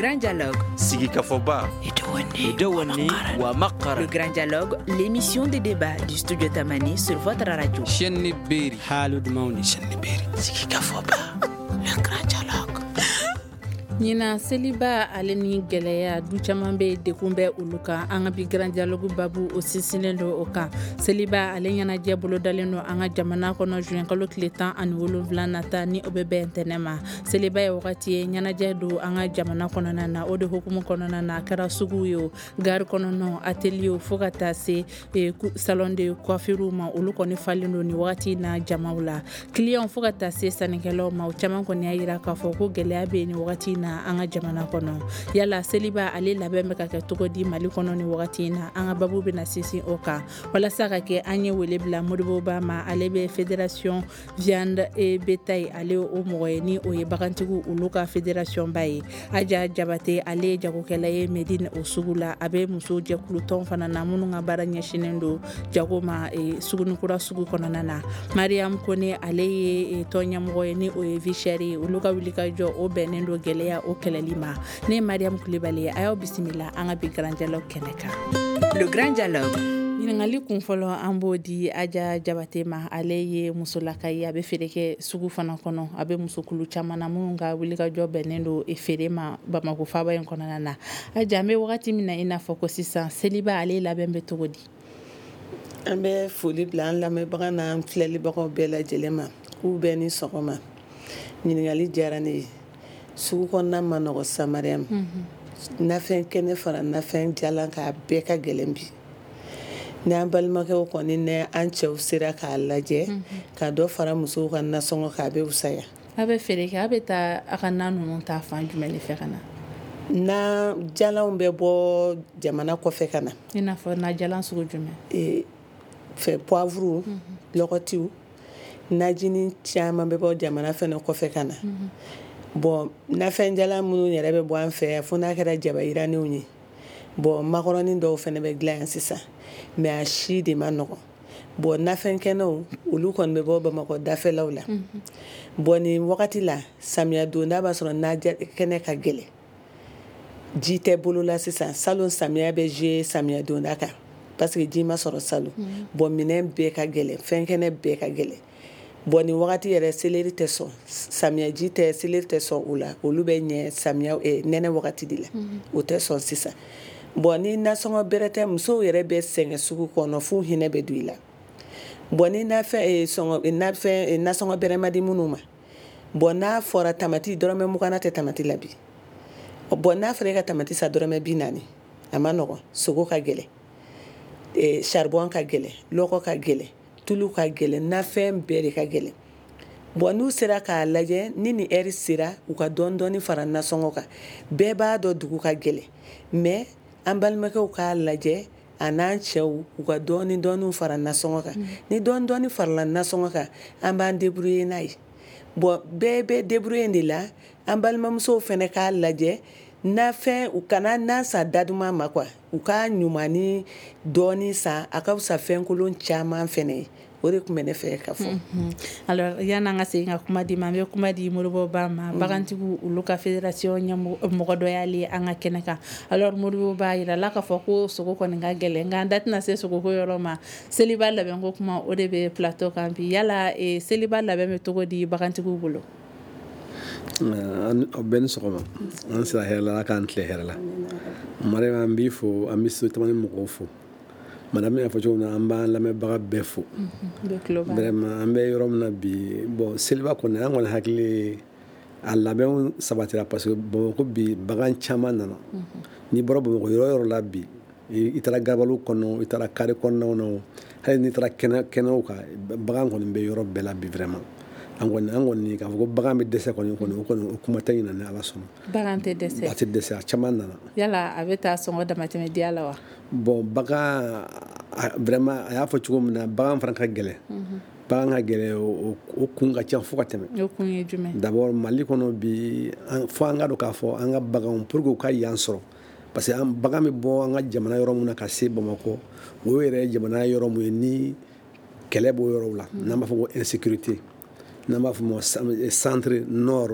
grand dialogue. Sigi Kafoba. Idewani wa Makara. Le grand dialogue, l'émission de débat du studio Tamani sur votre radio. Chenni Beri. Halud Mauni. Chenni Beri. Sigi Kafoba. Le grand dialogue. Nina seliba ale ni gɛlɛya du caman bɛ dekun bɛ olu kan an ka bi grand dialogue babu o sinsinnen don o kan seliba ale ɲɛnajɛ bolodalen don an ka jamana kɔnɔ juin kalo tile 17 nata ni o bɛ bɛn ntɛnɛ ma seliba ye wagati ye ɲɛnajɛ don an ka jamana kɔnɔna na o de hukumu kɔnɔna na a kɛra sugu ye o gari kɔnɔnaw atelier fo ka taa se salon de coiffure ma olu kɔni falen don ni wagati na jamaw la client fo ka taa se sannikɛlaw ma o caman kɔni y'a yira k'a fɔ ko gɛlɛya bɛ ni wagati na an ka jamana kɔnɔ yala seliba ale labɛn bɛ ka kɛ cogo di mali kɔnɔ ni wagati na an ka babu bɛna sinsin o kan walasa ka kɛ an ye wele bila Modibo Ba ma ale bɛ fédération viande et bétail ale o mɔgɔ ye ni o ye bagantigiw olu ka fédération ba ye Aja Jabate ale ye jagokɛla ye Medine o sugu la a bɛ muso jɛkulu tɔn fana na minnu ka baara ɲɛsinnen don jago ma sugunikura sugu kɔnɔna na Mariam Kone ale ye tɔn ɲɛmɔgɔ ye ni o ye vichère ye olu ka wuli ka jɔ o bɛnnen don gɛlɛya o kɛlɛli ma ne Mariam Kulibali a y'aw bisimila an ka bi grand dialogue kɛnɛ kan. Le grand dialogue. Ɲininkali kun fɔlɔ an b'o di Aja Jabate ma ale ye musolaka ye a bɛ feere kɛ sugu fana kɔnɔ a bɛ musokulu caman na minnu ka wuli ka jɔ bɛnnen don feere ma Bamako faaba in kɔnɔna na Aja an bɛ wagati min na i n'a fɔ ko sisan seliba ale labɛn bɛ cogo di. An bɛ foli bila an lamɛnbaga n'an filɛlibagaw bɛɛ lajɛlen ma k'u bɛɛ ni sɔgɔma ɲininkali diyara ne ye sugu kɔnɔna ma nɔgɔ Mariam nafɛn kɛnɛ fara nafɛn jalan k'a bɛɛ ka gɛlɛn bi n'an balimakɛw kɔni ne an cɛw sera k'a lajɛ ka dɔ fara musow ka nasɔngɔ k'a bɛ wusaya a bɛ feere kɛ a bɛ taa a ka na ninnu ta fan jumɛn de fɛ ka na na jalanw bɛ bɔ jamana kɔfɛ ka na i n'a fɔ na jalan sugu jumɛn fɛ poivre lɔgɔtiw najini caman bɛ bɔ jamana fɛnɛ kɔfɛ ka na bon nafɛn jalan minnu yɛrɛ bɛ bɔ an fɛ yan fo n'a kɛra jaba yiranenw ye bon makɔrɔni dɔw fɛnɛ bɛ dilan yan sisan mais a si de ma nɔgɔ bon nafɛn kɛnɛw olu kɔni bɛ bɔ Bamakɔ dafɛlaw la bon nin wagati la samiya donda b'a sɔrɔ na kɛnɛ ka gɛlɛn ji tɛ bolo la sisan salon samiya bɛ jouer samiya donda kan parce que ji ma sɔrɔ salon bon minɛn bɛɛ ka gɛlɛn fɛn kɛnɛ bɛɛ ka gɛlɛn bon ni wagati yɛrɛ seleri tɛ sɔn samiyaji tɛ seleri tɛ sɔn o la olu bɛ ɲɛ samiya nɛnɛ wagati de la o tɛ sɔn sisan bon ni nasɔngɔ bɛrɛ tɛ musow yɛrɛ bɛ sɛgɛn sugu kɔnɔ f'u hinɛ bɛ don i la bon ni nasɔngɔ bɛrɛ ma di minnu ma bon n'a fɔra tamati dɔrɔmɛ 20 tɛ tamati la bi bon n'a fɔra e ka tamati sa dɔrɔmɛ 40 a ma nɔgɔn sogo ka gɛlɛn charbon ka gɛlɛn lɔgɔ ka gɛlɛn tulu ka gɛlɛn nafɛn bɛɛ de ka gɛlɛn bon n'u sera k'a lajɛ ni ni heure sera u ka dɔɔni fara nasɔngɔ kan bɛɛ b'a dɔn dugu ka gɛlɛn mais an balimakɛw k'a lajɛ a n'an cɛw u ka dɔɔni fara nasɔngɔ kan ni dɔɔni farala nasɔngɔ kan an b'an débrouiller n'a ye bon bɛɛ bɛ débrouiller de la an balimamusow fɛnɛ k'a lajɛ nafɛn u kana na sa daduma ma quoi u ka ɲumani dɔɔni san a ka fisa fɛn kolon caman fɛnɛ ye o de tun bɛ ne fɛ ka fɔ alors yan'an ka segin ka kuma di ma an bɛ kuma di Modibo Ba ma bagantigiw olu ka fédération ɲɛmɔgɔ dɔ y'ale an ka kɛnɛ kan alors Modibo Ba yira la k'a fɔ ko sogo kɔni ka gɛlɛn nka an da tɛna se sogoko yɔrɔ ma seliba labɛnko kuma o de bɛ plateau kan bi yala seliba labɛn bɛ cogo di bagantigiw bolo bɛɛ ni sɔgɔma an sera hɛrɛ la k'an tile hɛrɛ la Mariam an b'i fo an bɛ so tamani mɔgɔw fo madame y'a fɔ cogo min na an b'an lamɛnbaga bɛɛ fo vraiment an bɛ yɔrɔ min na bi bon seliba kɔni an kɔni hakili a labɛnw sabatira parce que Bamakɔ bi bagan caman nana n'i bɔra Bamakɔ yɔrɔ yɔrɔ la bi i taara gabalu kɔnɔ i taara kare kɔnɔnaw na hali n'i taara kɛnɛw kan bagan kɔni bɛ yɔrɔ bɛɛ la bi vraiment an kɔni k'a fɔ ko bagan bɛ dɛsɛ kɔni o kuma tɛ ɲina ni Ala sɔnna bagan tɛ dɛsɛ a tɛ dɛsɛ a caman nana yala a bɛ taa sɔngɔ damatɛmɛ diya la wa bon bagan vraiment a y'a fɔ cogo min na bagan fana ka gɛlɛn bagan ka gɛlɛn o kun ka ca fo ka tɛmɛ o kun ye jumɛn d'abord Mali kɔnɔ bi fo an ka dɔn k'a fɔ an ka baganw pour que u ka yan sɔrɔ parce que bagan bɛ bɔ an ka jamana yɔrɔ min na ka se Bamakɔ o yɛrɛ ye jamana yɔrɔ min ye ni kɛlɛ b'o yɔrɔw la n'an b'a fɔ ko insécurité n'an b'a fɔ centre nord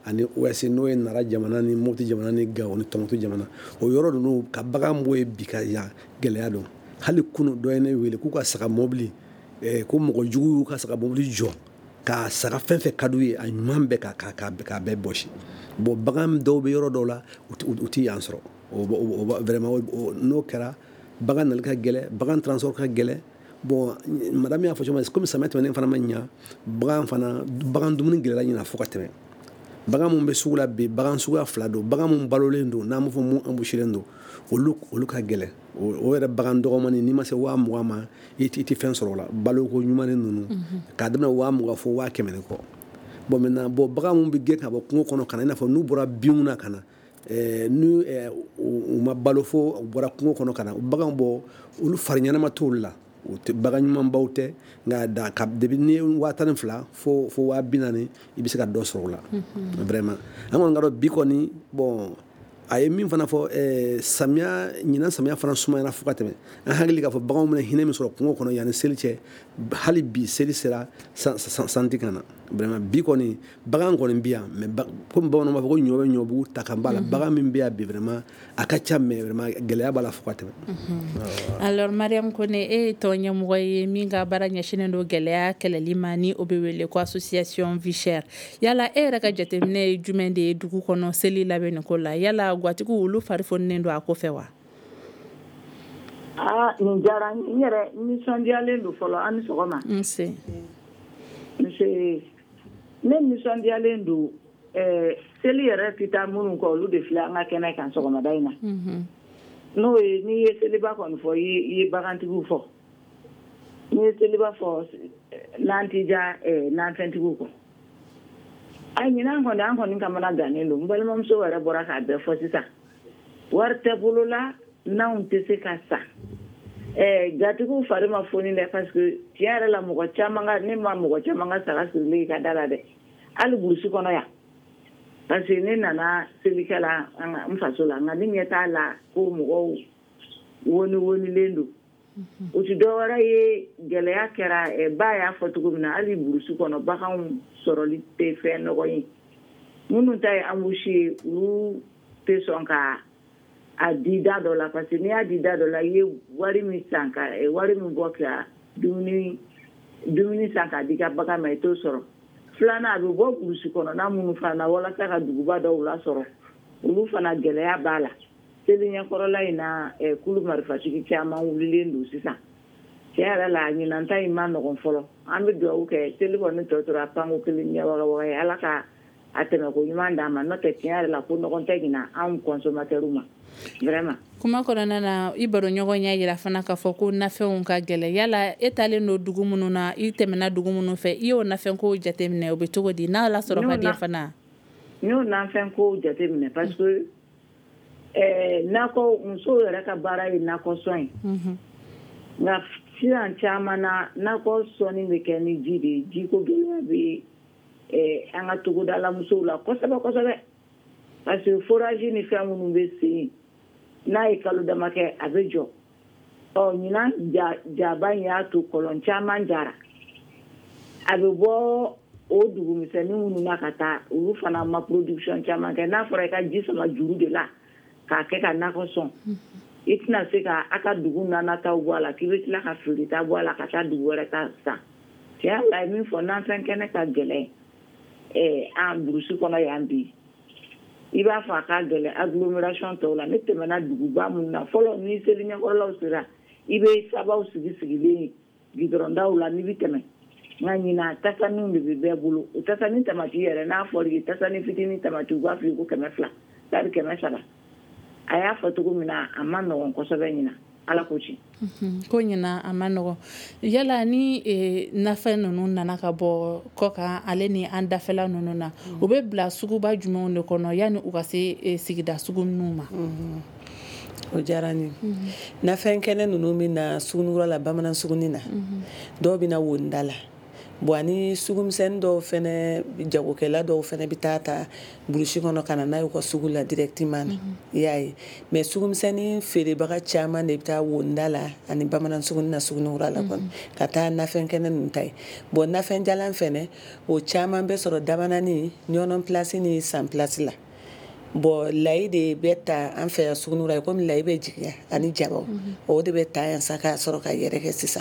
ani ouest n'o ye nara jamana ni moti jamana ni gawo ni tɔmɔtu jamana o yɔrɔ ninnu ka bagan bɔ ye bi ka yan gɛlɛya don hali kunu dɔ ye ne wele k'u ka saga mobili ko mɔgɔ jugu y'u ka saga mobili jɔ ka saga fɛn fɛn ka d'u ye a ɲuman bɛɛ k'a bɛɛ bɔsi bon bagan dɔw bɛ yɔrɔ dɔw la u ti yan sɔrɔ vraiment n'o kɛra bagan nali ka gɛlɛ bagan transport ka gɛlɛ bon madame y'a fɔ cogo min comme samiyɛ tɛmɛnen fana ma ɲa bagan dumuni gɛlɛla ɲina fo ka tɛmɛ bagan mun bɛ sugu la bi bagan suguya 2 don bagan mun balolen don n'an b'a fɔ mun embouchelen don olu ka gɛlɛ o yɛrɛ bagan dɔgɔmani n'i ma se 20,000 ma i ti fɛn sɔrɔ o la baloko ɲuman ninnu k'a daminɛ 20,000 fo 100,000 kɔ bon maintenant bagan mun bɛ gɛn ka bɔ kungo kɔnɔ ka na i n'a fɔ n'u bɔra binw na ka na n'u ma balo fo u bɔra kungo kɔnɔ ka na bagan bɔ olu fari ɲɛnama t'olu la bagan ɲumanbaw tɛ nka depuis ni 12,000 fo 40,000 i bɛ se ka dɔ sɔrɔ o la vraiment an kɔni ka dɔn bi kɔni bon a ye min fana fɔ ɲinan samiya fana sumayana fo ka tɛmɛ an hakili k'a fɔ baganw bɛna hinɛ min sɔrɔ kungo kɔnɔ yanni seli cɛ hali bi seli sera santi ka na vraiment bi kɔni bagan kɔni bi yan mais comme bamananw b'a fɔ ko ɲɔ bɛ ɲɔbugu ta kan b'a la bagan min bɛ yan bi vraiment a ka ca mais vraiment gɛlɛya b'a la fo ka tɛmɛ. Alors Mariam Kone e ye tɔn ɲɛmɔgɔ ye min ka baara ɲɛsinnen don gɛlɛya kɛlɛli ma ni o bɛ wele ko association vie chère yala e yɛrɛ ka jateminɛ ye jumɛn de ye dugu kɔnɔ seli labɛnni ko la yala gwatigiw olu fari foninen don a ko fɛ wa? Nin diyara n yɛrɛ nisɔndiyalen don fɔlɔ an ni sɔgɔma. Nse. Ne nisɔndiyalen don seli yɛrɛ tɛ taa minnu kɔ olu de filɛ an ka kɛnɛ kan sɔgɔmada in na. N'o ye n'i ye seliba kɔni fɔ i ye bagantigiw fɔ n'i ye seliba fɔ n'an ti ja nanfɛntigiw kɔ. Ɲinan kɔni an kɔni kamana gannen don n balimamuso yɛrɛ bɔra k'a bɛɛ fɔ sisan wari tɛ bolo la n'anw tɛ se ka sa gatigiw fari ma foni dɛ parce que tiɲɛ yɛrɛ la mɔgɔ caman ne ma mɔgɔ caman ka saga sirilen ka da la dɛ hali burusi kɔnɔ yan parce que ne nana selikɛ la n faso la nka ne ɲɛ t'a la ko mɔgɔw wonilen don o tɛ dɔ wɛrɛ ye gɛlɛya kɛra ba y'a fɔ cogo min na hali burusi kɔnɔ baganw sɔrɔli tɛ fɛn nɔgɔ ye minnu ta ye ambushi ye olu tɛ sɔn ka a di da dɔ la parce que n'i y'a di da dɔ la i ye wari min san wari min bɔ ka dumuni san k'a di ka bagan ma i t'o sɔrɔ filanan a bɛ bɔ burusi kɔnɔna minnu fana walasa ka duguba dɔw lasɔrɔ olu fana gɛlɛya b'a la seli ɲɛkɔrɔla in na kulu marifatigi caman wulilen don sisan tiɲɛ yɛrɛ la ɲinan ta in ma nɔgɔn fɔlɔ an bɛ dugawu kɛ seli kɔni tɔ tora panko kelen ɲɛ wagawaga ye ala ka a tɛmɛ ko ɲuman d'an ma n'o tɛ tiɲɛ yɛrɛ la ko nɔgɔn tɛ ɲina anw consommateurs ma vraiment. Kuma kɔnɔna na i baroɲɔgɔn y'a jira fana k'a fɔ ko nafɛnw ka gɛlɛ yala e talen don dugu minnu na i tɛmɛna dugu minnu fɛ i y'o nafɛnko jateminɛ o bɛ cogo di n'a la sɔrɔ ka di fana. n y'o nafɛnko jateminɛ parce que nakɔ musow yɛrɛ ka baara ye nakɔ sɔn ye nka sisan caman na nakɔ sɔnni bɛ kɛ ni ji de ye jiko gɛlɛya bɛ an ka togodala musow la kosɛbɛ kosɛbɛ parce que forage ni fɛn minnu bɛ sen n'a ye kalo dama kɛ a bɛ jɔ ɲinan jaba in y'a to kɔlɔn caman jara a bɛ bɔ o dugumisɛnnin minnu na ka taa olu fana ma production caman kɛ n'a fɔra i ka ji sama juru de la k'a kɛ ka nakɔ sɔn i tɛna se ka a ka dugu nanataw bɔ a la k'i bɛ tila ka feereta bɔ a la ka taa dugu wɛrɛ ta san tiɲɛ la ye min fɔ nanfɛn kɛnɛ ka gɛlɛn an burusi kɔnɔ yan bi i b'a fɔ a ka gɛlɛn agglomération tɔw la ne tɛmɛna duguba minnu na fɔlɔ ni seli ɲɛkɔrɔlaw sera i bɛ sabaw sigilen gidɔrɔndaw la n'i bɛ tɛmɛ nka ɲinan tasaninw de bɛ bɛɛ bolo o tasani tamati yɛrɛ n'a fɔra i ye tasani fitinin tamati u b'a fɔ i ko 200 tari 300 a y'a fɔ cogo min na a ma nɔgɔn kosɛbɛ ɲinan ala ko ci. Ko ɲinan a ma nɔgɔn yala ni nafɛn ninnu nana ka bɔ kɔ kan ale ni an dafɛla ninnu na u bɛ bila suguba jumɛnw de kɔnɔ yanni u ka se sigida sugu ninnu ma. O diyara n ye nafɛn kɛnɛ ninnu bɛ na sugunukura la bamanan sugunin na dɔw bɛ na wonda la bon ani sugumisɛni dɔw fɛnɛ jagokɛla dɔw fɛnɛ bɛ ta burusi kɔnɔ ka na n'a y'u ka sugu la directement na i y'a ye mais sugumisɛni feerebaga caman de bɛ taa wonda la ani bamanan suguni na sugunura la kɔni ka taa nafɛnkɛnɛ ninnu ta ye bon nafɛnjalan fɛnɛ o caman bɛ sɔrɔ dabanani ɲɔnɔn place ni san place la bon layi de bɛ ta an fɛ yan sugunura ye komi layi bɛ jigiya ani jabaw o de bɛ ta yan sa k'a sɔrɔ ka yɛrɛkɛ sisan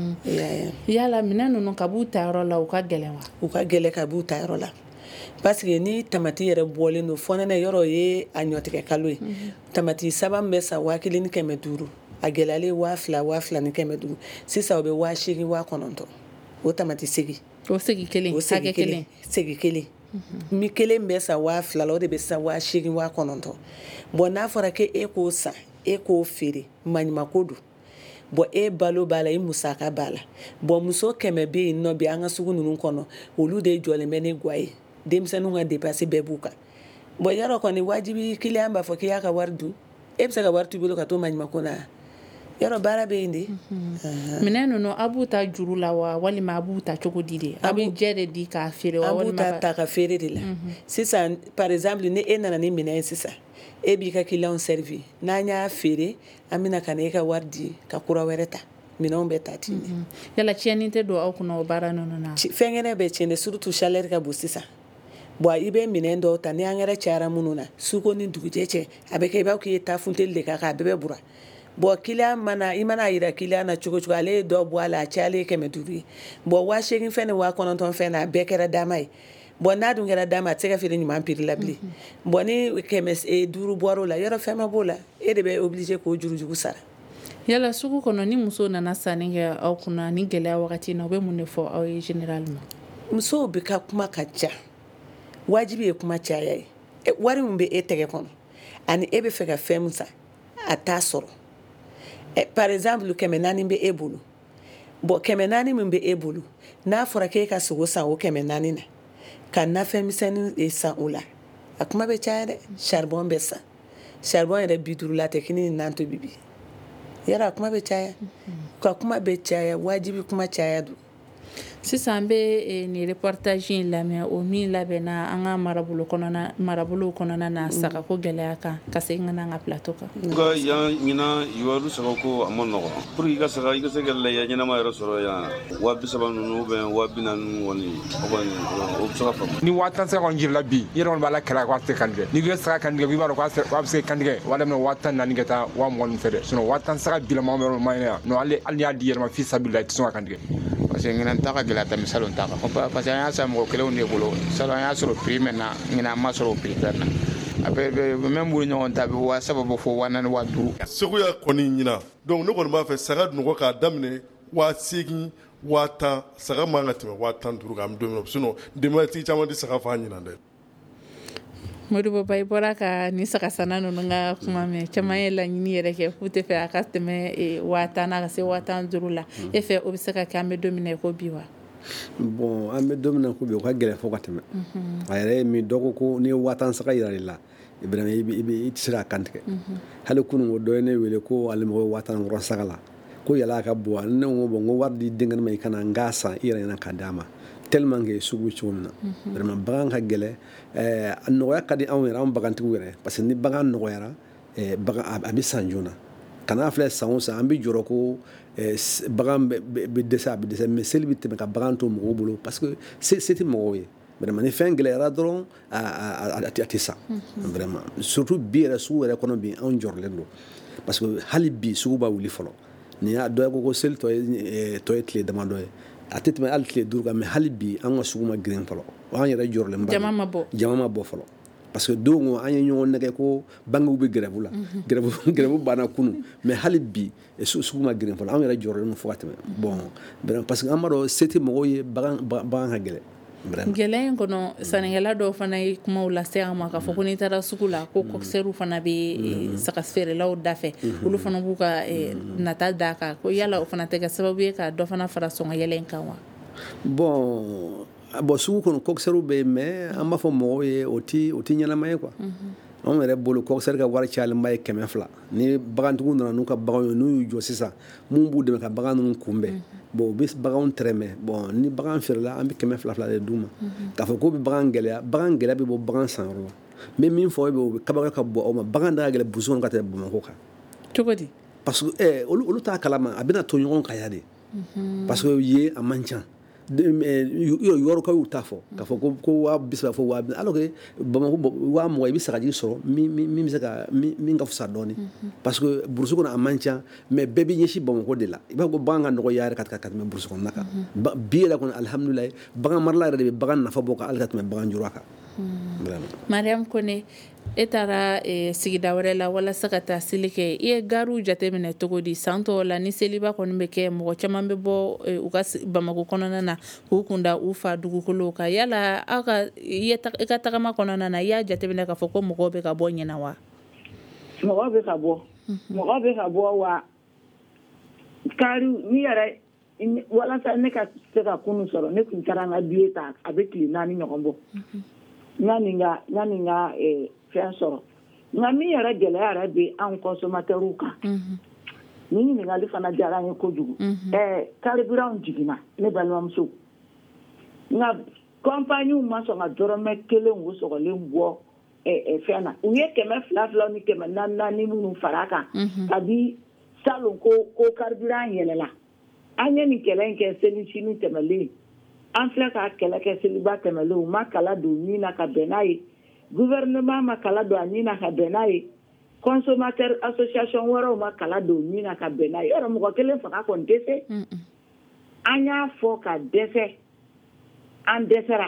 yala minɛn ninnu ka b'u ta yɔrɔ la u ka gɛlɛn wa u ka gɛlɛn ka b'u ta yɔrɔ la parce que ni tamati yɛrɛ bɔlen don fɔnɛnɛ yɔrɔ ye a ɲɔtigɛ kalo ye tamati saba min bɛ sa 1,500 a gɛlɛyalen 2,000 ni 500 sisan o bɛ 8,000 9,000 o tamati segi o segi kelen hakɛ kelen segi kelen mi kelen bɛ sa 2,000 la o de bɛ sa 8,000 9,000 bon n'a fɔra ke e k'o san e k'o feere maɲumako don bon e balo b'a la i musaka b'a la bon muso 100 bɛ yen nɔ bi an ka sugu ninnu kɔnɔ olu de jɔlen bɛ ni gwa ye denmisɛnninw ka dépense bɛɛ b'u kan bon yɔrɔ kɔni wajibi client b'a fɔ k'i y'a ka wari dun e bɛ se ka wari t'u bolo ka to maɲumako na yɔrɔ baara bɛ yen de minɛn ninnu a b'u ta juru la wa walima a b'u ta cogo di de a bɛ jɛ de di k'a feere wa walima a b'u ta ka feere de la sisan par exemple ni e nana ni minɛn ye sisan e b'i ka client servi n'an y'a feere an bɛna ka na e ka wari di ka kura wɛrɛ ta minɛnw bɛ ta ten yala tiɲɛni tɛ don aw kunna o baara ninnu na fɛnkɛnɛ bɛ tiɲɛ surtout chaleur ka bon sisan bon i bɛ minɛn dɔw ta ni angɛrɛ cayara minnu na suko ni dugujɛ cɛ a bɛ kɛ i b'a k'i ye taa funteli de kan k'a bɛɛ bɛ bura bon client i mana yira client na cogo cogo ale ye dɔ bɔ a la a cayalen ye 500 ye bon 8,000 fɛn ni 9,000 fɛn na a bɛɛ kɛra dama ye bon n'a dun kɛra dama a tɛ se ka feere ɲuman prix la bilen bon ni 500 bɔr'o la yɔrɔ fɛn ma b'o la e de bɛ obligé k'o jurujugu sara yala sugu kɔnɔ ni muso nana sanni kɛ aw kunna ni gɛlɛya wagati na u bɛ mun de fɔ aw ye généralement musow bɛ ka kuma ka ca wajibi ye kuma caya ye wari min bɛ e tɛgɛ kɔnɔ ani e bɛ fɛ ka fɛn min san a t'a sɔrɔ par exemple 400 bɛ e bolo bon 400 min bɛ e bolo n'a fɔra k'e ka sogo san o 400 na ka nafɛn misɛnnin san o la a kuma bɛ caya dɛ charbon bɛ san charbon yɛrɛ 50 la tɛ kini ni nan tobi bi yɛrɛ a kuma bɛ caya ka kuma bɛ caya wajibi kuma caya don sisan bɛ ni reportage in lamɛn o min labɛnna an ka marabolo kɔnɔna na saga ko gɛlɛya kan ka segin ka na an ka plateau kan ka yan ɲina yuwaru saga ko a ma nɔgɔn pour que i ka se ka laya ɲɛnama yɛrɛ sɔrɔ yan 30,000 ninnu ubiyɛn 40,000 kɔni o bɛ se ka faamu ni 10,000 sera kɔni jirila bi i yɛrɛ kɔni b'a la kɛlɛ ko a tɛ kantigɛ n'i ko saga kantigɛ i b'a dɔn k'a bɛ se kantigɛ wala min 10,000 ka taa 20,000 fɛ dɛ sinon 10,000 saga bilama yɔrɔ ma ɲinɛ non hali n'i y'a di yɛrɛ ma fi sabila i tɛ sɔn ka kantigɛ parce que ŋinan ta ka gɛlɛ tɛmɛ salon ta kan parce que an y'a san mɔgɔ kelenw de bolo salon an y'a sɔrɔ prix min na ŋinan ma sɔrɔ o prix fɛn na a bɛ même bolo ɲɔgɔn ta bɛ 3,000 fɔ 4,000 5,000 segu ya kɔni ɲina donc ne kɔni b'a fɛ saga nɔgɔ k'a daminɛ 8,000 10,000 saga man ka tɛmɛ 15,000 kan don min sinon denbayatigi caman tɛ saga fa ɲina dɛ Modibo Ba i bɔra ka ni sagasana ninnu ka kuma mɛn caman ye laɲini yɛrɛ kɛ k'u tɛ fɛ a ka tɛmɛ 10,000 ka se 15,000 la e fɛ o bɛ se ka kɛ an bɛ don min na ko bi wa bon an bɛ don min na ko bi o ka gɛlɛn fo ka tɛmɛ a yɛrɛ ye min dɔ ko ni ye 10,000 saga yira i la i tɛ se k'a kantigɛ hali kunun o dɔ ye ne wele ko ale mɔgɔ ye 10,000 wɔrɔ saga la ko yala a ka bɔ ne ko bon ko wari di denkɛni ma i kana n k'a san i yɛrɛ ɲɛna k'a d'a ma tellement que sugu cogo min na vraiment bagan ka gɛlɛ a nɔgɔya ka di anw yɛrɛ anw bagantigiw yɛrɛ parce que ni bagan nɔgɔyara bagan a bɛ san joona kana filɛ san o san an bɛ jɔrɔ ko bagan bɛ dɛsɛ a bɛ dɛsɛ mais seli bɛ tɛmɛ ka bagan to mɔgɔw bolo parce que se tɛ mɔgɔw ye vraiment ni fɛn gɛlɛyara dɔrɔn a tɛ san vraiment surtout bi yɛrɛ sugu yɛrɛ kɔnɔ bi anw jɔrɔlen don parce que hali bi sugu b'a wuli fɔlɔ ni y'a dɔ ye ko seli tɔ ye tile damadɔ ye a tɛ tɛmɛ hali tile 5 kan mais hali bi an ka sugu ma girin fɔlɔ an yɛrɛ jɔrɔlen ba jama ma bɔ fɔlɔ parce que don an ye ɲɔgɔn nɛgɛ ko bangew bɛ grève la grève banna kunun mais hali bi sugu ma girin fɔlɔ an yɛrɛ jɔrɔlen fo ka tɛmɛ bon parce que an b'a dɔn se tɛ mɔgɔw ye bagan ka gɛlɛ gɛlɛya in kɔnɔ sannikɛla dɔw fana ye kumaw lase an ma k'a fɔ ko n'i taara sugu la ko coxeur fana bɛ saga feerelaw da fɛ olu fana b'u ka nata d'a kan ko yala o fana tɛ kɛ sababu ye ka dɔ fana fara sɔngɔ yɛlɛ in kan wa bon sugu kɔnɔ coxeur bɛ yen mais an b'a fɔ mɔgɔw ye o tɛ ɲɛnama ye quoi anw yɛrɛ bolo coxeur ka wari cayalenba ye 200 ni bagantigiw nana n'u ka baganw ye n'u y'u jɔ sisan mun b'u dɛmɛ ka bagan ninnu kunbɛn bon bis bagan treme bon ni bagan firla an bi kɛmɛ fila de duma k'a fɔ ko bɛ bagan gɛlɛya bɛ bɔ bagan san yɔrɔ la mais min fɔ bɛ kabaga ka bɔ aw ma bagan da gɛlɛ busu ka tɛmɛ Bamakɔ kan cogo di parce que olu t'a kalama a bɛna to ɲɔgɔn kan ya de parce que ye a man ca yɔrɔ ka y'u ta fɔ k'a fɔ ko waa bisa fɔ waa alors que Bamakɔ waa mɔgɔ i bɛ sagaji sɔrɔ min bɛ se ka min ka fisa dɔɔni parce que burusi kɔnɔ a man ca mais bɛɛ bɛ ɲɛsin Bamakɔ de la i b'a fɔ ko bagan ka nɔgɔ yɛrɛ ka tɛmɛ burusi kɔnɔna kan bi yɛrɛ kɔni alihamudulilayi bagan marala yɛrɛ de bɛ bagan nafa bɔ ka hali ka tɛmɛ bagan jura kan. Mariam Kone e taara sigida wɛrɛ la walasa ka taa seli kɛ i ye gariw jateminɛ cogo di san tɔw la ni seliba kɔni bɛ kɛ mɔgɔ caman bɛ bɔ u ka Bamakɔ kɔnɔna na k'u kunda u fa dugukolow kan yala aw ka i ka tagama kɔnɔna na i y'a jateminɛ k'a fɔ ko mɔgɔw bɛ ka bɔ ɲɛna wa? Mɔgɔw bɛ ka bɔ wa kariw ni yɛrɛ walasa ne ka se ka kunu sɔrɔ ne tun taara n ka billet ta a bɛ tile 4 ɲɔgɔn bɔ yani n ka fɛn sɔrɔ nka min yɛrɛ gɛlɛya yɛrɛ bɛ anw consommateurs kan ni ɲininkali fana diyara an ye kojugu carburant jiginna ne balimamuso nka compagnie ma sɔn ka dɔrɔmɛ 1 o sɔgɔlen bɔ fɛn na u ye 200 ni 400 minnu fara kan ka di salon ko carburant yɛlɛla an ye nin kɛlɛ in kɛ seli sini tɛmɛlen an filɛ ka kɛlɛ kɛ seliba tɛmɛlen u ma kala don min na ka bɛn n'a ye gouvernement ma kala don a nin na ka bɛn n'a ye consommateur association wɛrɛw ma kala don min na ka bɛn n'a ye yɔrɔ mɔgɔ kelen faga kɔni tɛ se an y'a fɔ ka dɛsɛ an dɛsɛra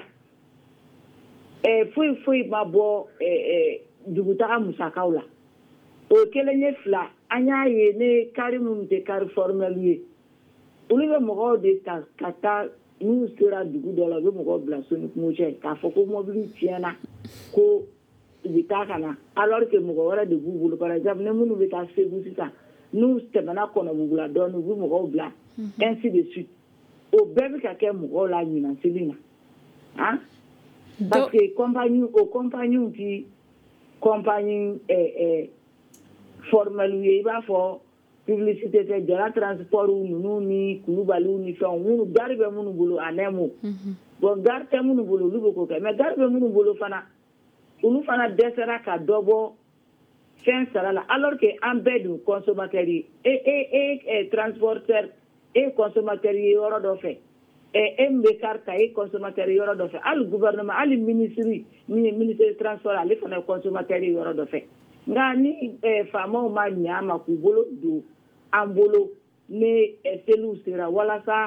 foyi ma bɔ dugutaga musakaw la o kelen ye 2 an y'a ye ne kari minnu tɛ kari formel ye olu bɛ mɔgɔw de ta ka taa n'u sera dugu dɔ la u bɛ mɔgɔw bila so ni kungo cɛ k'a fɔ ko mobili tiɲɛna ko u bɛ taa ka na alors que mɔgɔ wɛrɛ de b'u bolo par exemple ne minnu bɛ taa Segu sisan n'u tɛmɛna Kɔnɔbugula dɔɔnin u bɛ mɔgɔw bila ainsi de suite o bɛɛ bɛ ka kɛ mɔgɔw la ɲinan seli na hein parce que compagnie ti compagnie formelle ye i b'a fɔ publicité tɛ jara transport ninnu ni kulubaliw ni fɛnw minnu gari bɛ minnu bolo a nɛmo bon gari tɛ minnu bolo olu bɛ k'o kɛ mais gari bɛ minnu bolo fana olu fana dɛsɛra ka dɔ bɔ fɛn sara la alors que an bɛɛ dun consommateur ye transporteur consommateur ye yɔrɔ dɔ fɛ min bɛ kari ta consommateur ye yɔrɔ dɔ fɛ hali gouvernement hali ministre min ye ministre transport ale fana ye consommateur ye yɔrɔ dɔ fɛ nka ni faamaw ma ɲɛ a ma k'u bolo don an bolo ni seliw sera walasa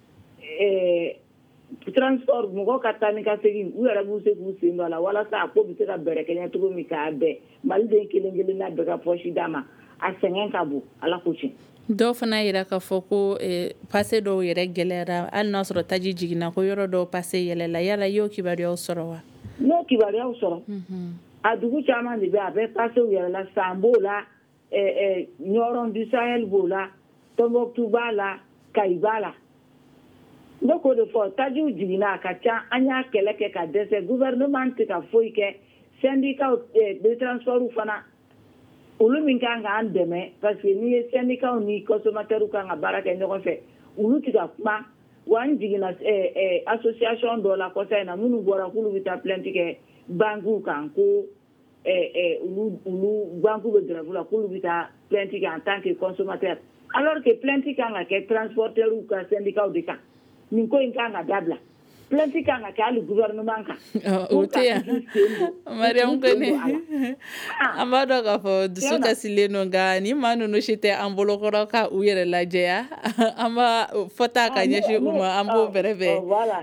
transport mɔgɔ ka taa ni ka segin u yɛrɛ b'u se k'u sen don a la walasa a ko bɛ se ka bɛrɛ kɛɲɛ cogo min k'a bɛɛ maliden kelen n'a bɛɛ ka pɔsi d'a ma a sɛgɛn ka bon ala ko tiɲɛ. dɔw fana yira k'a fɔ ko pase dɔw yɛrɛ gɛlɛyara hali n'a sɔrɔ taji jiginna ko yɔrɔ dɔw pase yɛlɛla yala i y'o kibaruyaw sɔrɔ wa? n'o kibaruyaw sɔrɔ a dugu caman de bɛ a bɛ pasew yɛrɛ la san b'o la ɲɔrɔn du sahel b'o la Tombouctou b'a la Kayi b'a la ne k'o de fɔ tajiw jiginna a ka ca an y'a kɛlɛ kɛ ka dɛsɛ gouvernement tɛ ka foyi kɛ syndicat de transport fana olu min kan k'an dɛmɛ parce que n'i ye syndicat ni consommateurs kan ka baara kɛ ɲɔgɔn fɛ olu tɛ ka kuma wa n jiginna association dɔ la kɔsa in na minnu bɔra k'olu bɛ taa plainte kɛ banques kan ko olu banques bɛ grève la k'olu bɛ taa plainte kɛ en tant que consommateur alors que plainte kan ka kɛ transporteurs ka syndicat de kan nin ko in kan ka dabila plainte kan ka kɛ hali gouvernement kan o tɛ yan Mariam Kone an b'a dɔn k'a fɔ dusu kasilen don nka ni maa ninnu si tɛ an bolokɔrɔ ka u yɛrɛ lajɛya an b'a fɔta ka ɲɛsin u ma an b'o bɛrɛbɛn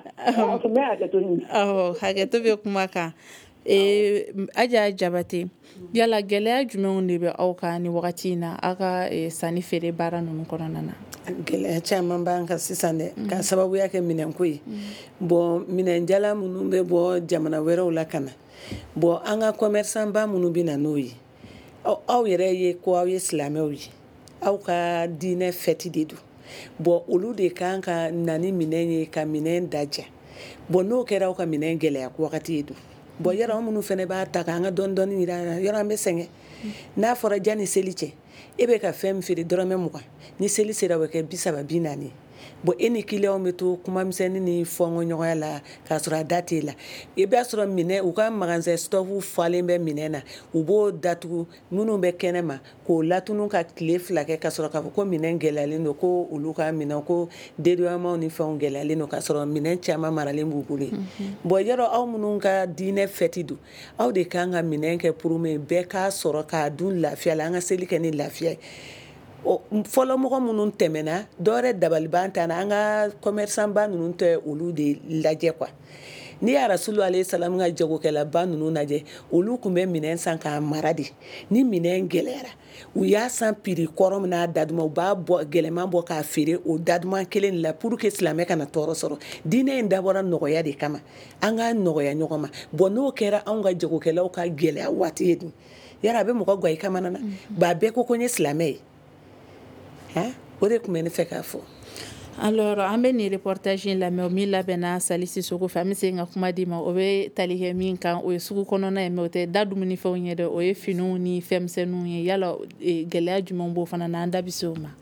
hakɛto bɛ kuma kan Aja Jabate yala gɛlɛya jumɛnw de bɛ aw kan ni wagati in na aw ka sanni feere baara ninnu kɔnɔna na? Gɛlɛya caman b'an kan sisan dɛ ka sababuya kɛ minɛnko ye bon minɛnjala minnu bɛ bɔ jamana wɛrɛw la ka na bon an ka commerçant ba minnu bɛ na n'o ye aw yɛrɛ ye ko aw ye silamɛw ye aw ka diinɛ fɛti de don bon olu de kan ka na ni minɛn ye ka minɛn daja bon n'o kɛra aw ka minɛn gɛlɛya wagati ye don bon yɔrɔ an minnu fana b'a ta k'an ka dɔɔni yira yɔrɔ an bɛ sɛgɛn n'a fɔra ja ni seli cɛ e bɛ ka fɛn min feere dɔrɔmɛ 20 ni seli sera o bɛ kɛ 30-40 bon e ni client bɛ to kuma misɛnnin ni fɔngɔ ɲɔgɔnya la k'a sɔrɔ a da t'e la i b'a sɔrɔ minɛ u ka magasin stock falen bɛ minɛ na u b'o datugu minnu bɛ kɛnɛ ma k'o latunu ka tile 2 kɛ ka sɔrɔ k'a fɔ ko minɛ gɛlɛyalen don ko olu ka minɛ ko dédouanement ni fɛnw gɛlɛyalen don ka sɔrɔ minɛ caman maralen b'u bolo bon yɔrɔ aw minnu ka diinɛ fɛti don aw de kan ka minɛ kɛ pour mais bɛɛ k'a sɔrɔ k'a dun lafiya la an ka seli kɛ ni lafiya ye fɔlɔ mɔgɔ minnu tɛmɛna dɔwɛrɛ dabaliban ta na an ka commerçant ba ninnu tɛ olu de lajɛ quoi ni ya Rasulu alayhi salam ka jagokɛla ba ninnu lajɛ olu tun bɛ minɛn san k'a mara de ni minɛn gɛlɛyara u y'a san prix kɔrɔ min n'a daduma u b'a bɔ gɛlɛman bɔ k'a feere o daduma kelen la pour que silamɛ kana tɔɔrɔ sɔrɔ diinɛ in dabɔra nɔgɔya de kama an ka nɔgɔya ɲɔgɔn ma bon n'o kɛra anw ka jagokɛlaw ka gɛlɛya waati ye dun yara a bɛ mɔgɔ ga i kamana na ba bɛɛ ko n ye silamɛ ye o de tun bɛ ne fɛ k'a fɔ alors an bɛ nin reportage in lamɛn o min labɛnna Sali Sisoko fɛ an bɛ se ka kuma di ma o bɛ tali kɛ min kan o ye sugu kɔnɔna ye mais o tɛ da dumunifɛnw ye dɛ o ye finiw ni fɛnmisɛnninw ye yala gɛlɛya jumɛn b'o fana na an da bɛ se o ma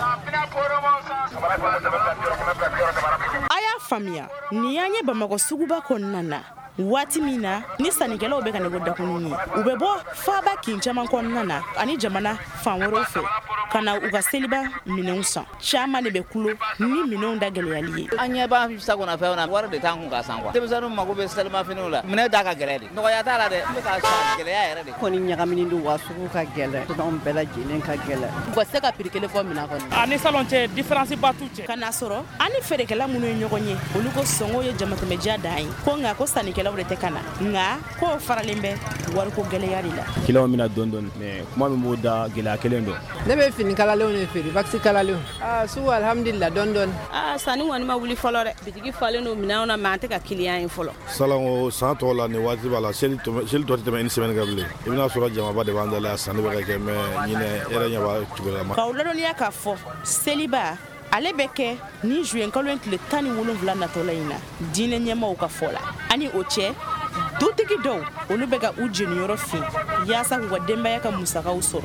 a y'a faamuya nin y'an ye Bamakɔ suguba kɔnɔna na waati min na ni sannikɛlaw bɛ ka ne bɔ dakunun ye u bɛ bɔ faaba kin caman kɔnɔna na ani jamana fan wɛrɛw fɛ ka na u ka seliba minɛnw san caman de bɛ kulo ni minɛnw da gɛlɛyali ye an ɲɛ b'a sagona fɛnw na wari de t'an kun ka san quoi denmisɛnninw mago bɛ selima finiw la minɛ da ka gɛlɛ de nɔgɔya t'a la dɛ n bɛ ka san gɛlɛya yɛrɛ de kɔni ɲagamini don wa sugu ka gɛlɛ anw bɛɛ lajɛlen ka gɛlɛ u ka se ka prix kelen fɔ minɛn kɔnɔ ani salon cɛ différence ba t'u cɛ ka n'a sɔrɔ ani feerekɛla minnu ye ɲɔgɔn ye olu ko sɔngɔ ye jamatɛmɛdiya dan ye ko nka ko sannikɛlaw de tɛ ka na nka k'o faralen bɛ wariko gɛlɛya de la client mina dɔn dɔn mais kuma min b'o da gɛlɛya kelen don ne bɛ fini kalalenw de feere vaxi kalalenw sugu alhamdulillah dɔn dɔn sanni kɔni ma wuli fɔlɔ dɛ bitigi falen don minɛnw na mais an tɛ ka client ye fɔlɔ salon san tɔw la ni waati b'a la seli tɔ tɛ tɛmɛ une semaine kan bilen i bɛna sɔrɔ jamaba de b'an dala sanni bɛ ka kɛ mais ɲinɛ yɛrɛ ɲɛ b'a cogoya ma k'aw ladɔnniya k'a fɔ seliba ale bɛ kɛ ni juin kalo in tile 17 natɔla in na diinɛ ɲɛmaaw ka fɔ la ani o cɛ dutigi dɔw olu bɛ ka u jeniyɔrɔ fin yaasa k'u ka denbaya ka musakaw sɔrɔ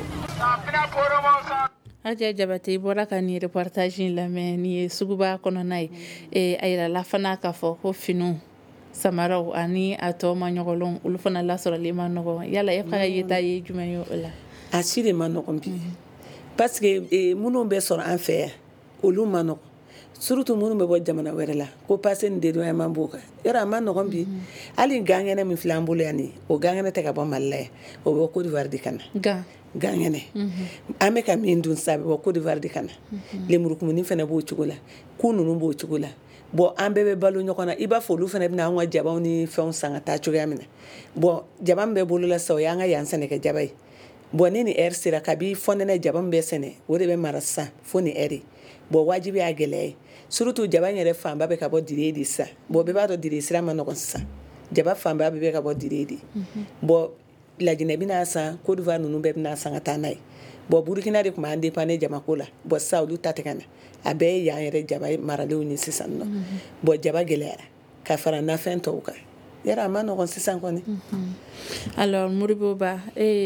Aja Jabate bɔra ka nin reportage in lamɛn nin ye suguba kɔnɔna ye a yirala fana k'a fɔ ko finiw samaraw ani a tɔ ma ɲɔgɔnlɔn olu fana lasɔrɔlen ma nɔgɔn yala e ka yeta ye jumɛn ye o la a si de ma nɔgɔn bi parce que minnu bɛ sɔrɔ an fɛ yan olu ma nɔgɔn surtout minnu bɛ bɔ jamana wɛrɛ la ko passé ni dédouanement b'o kan yɔrɔ a ma nɔgɔn bi hali gangɛnɛ min filɛ an bolo yan nin o gangɛnɛ tɛ ka bɔ Mali la yan o bɛ bɔ Côte d'Ivoire de ka na gangɛnɛ an bɛ ka min dun sa a bɛ bɔ Côte d'Ivoire de ka na lemurukumuni fana b'o cogo la ku ninnu b'o cogo la bon an bɛɛ bɛ balo ɲɔgɔn na i b'a fɔ olu fana bɛna an ka jabaw ni fɛnw san ka taa cogoya min na bon jaba min bɛ bolo la sa o y'an ka yan sɛnɛkɛ jaba ye bon ni nin heure sera kabi fɔnɛnɛ jaba min bɛ sɛnɛ o de bɛ mara sisan fo nin heure bon wajibi y'a gɛlɛya ye surtout jaba yɛrɛ fanba bɛ ka bɔ dire de sisan bon bɛɛ b'a dɔn dire sira ma nɔgɔn sisan jaba fanba bɛ ka bɔ dire de bon Laginɛ bɛna san Côte d'Ivoire ninnu bɛɛ bɛna san ka taa n'a ye bon Burkina de tun b'an dépanner jamako la bon sisan olu ta tɛ ka na a bɛɛ ye yan yɛrɛ jaba maralenw ni sisan nɔ bon jaba gɛlɛyara ka fara nafɛn tɔw kan yɛrɛ a ma nɔgɔn sisan kɔni alors Moribo Ba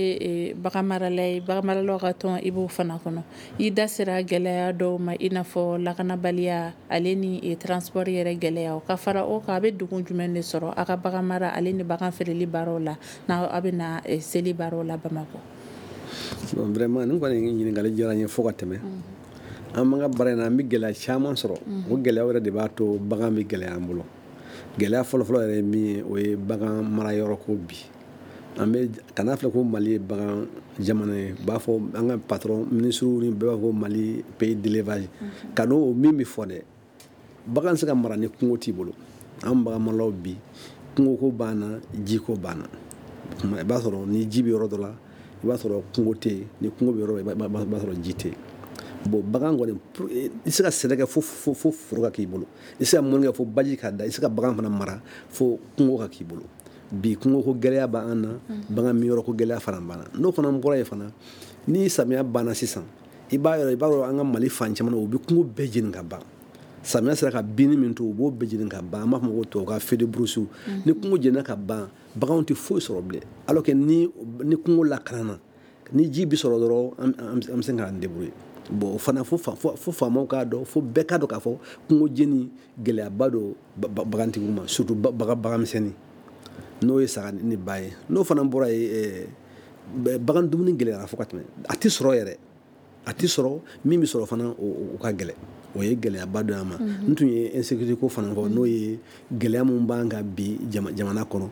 bagamaralaw ka tɔn i b'o fana kɔnɔ i da sera gɛlɛya dɔw ma i n'a fɔ lakanabaliya ale ni transport yɛrɛ gɛlɛya o ka fara o kan a bɛ degun jumɛn de sɔrɔ a ka baganmara ale ni bagan feereli baaraw la n'a bɛ na seli baaraw la Bamakɔ bon vraiment nin kɔni ɲininkali diyara n ye fo ka tɛmɛ an b'an ka baara in na an bɛ gɛlɛya caman sɔrɔ o gɛlɛya wɛrɛ de b'a to bagan bɛ gɛlɛya an bolo gɛlɛya fɔlɔfɔlɔ yɛrɛ ye min ye o ye bagan mara yɔrɔ ko bi an bɛ kana filɛ ko Mali ye bagan jamana ye b'a fɔ an ka patron ministre ni bɛɛ b'a fɔ Mali pays d'élevage ka n'o min bɛ fɔ dɛ bagan se ka mara ni kungo t'i bolo an bagan maralaw bi kungo ko b'an na ji ko b'an na i b'a sɔrɔ ni ji bɛ yɔrɔ dɔ la i b'a sɔrɔ kungo tɛ yen ni kungo bɛ yɔrɔ i b'a sɔrɔ ji tɛ yen bon bagan kɔni i se ka sɛnɛ kɛ fo foro ka k'i bolo i se ka mɔni kɛ fo baji ka da i se ka bagan fana mara fo kungo ka k'i bolo bi kungo ko gɛlɛya b'an na bagan min yɔrɔ ko gɛlɛya fana b'an na n'o fana bɔra yen fana ni samiya banna sisan i b'a dɔn an ka Mali fan caman na u bɛ kungo bɛɛ jeni ka ban samiya sera ka binni min to u b'o bɛɛ jeni ka ban an b'a fɔ ko tubabukan feu de brousse ni kungo jenina ka ban baganw tɛ foyi sɔrɔ bilen alors que ni kungo lakanana ni ji bi sɔrɔ dɔrɔn an bɛ se k'an débrouiller bon fana fo faamaw k'a dɔn fo bɛɛ k'a dɔn k'a fɔ kungo jeni gɛlɛyaba don bagantigiw ma surtout baganmisɛnnin n'o ye saga ni ba ye n'o fana bɔra ye bagan dumuni gɛlɛyara fo ka tɛmɛ a tɛ sɔrɔ yɛrɛ a tɛ sɔrɔ min bɛ sɔrɔ fana o ka gɛlɛ o ye gɛlɛyaba dɔ ma n tun ye insécurité ko fana fɔ n'o ye gɛlɛya min b'an kan bi jamana kɔnɔ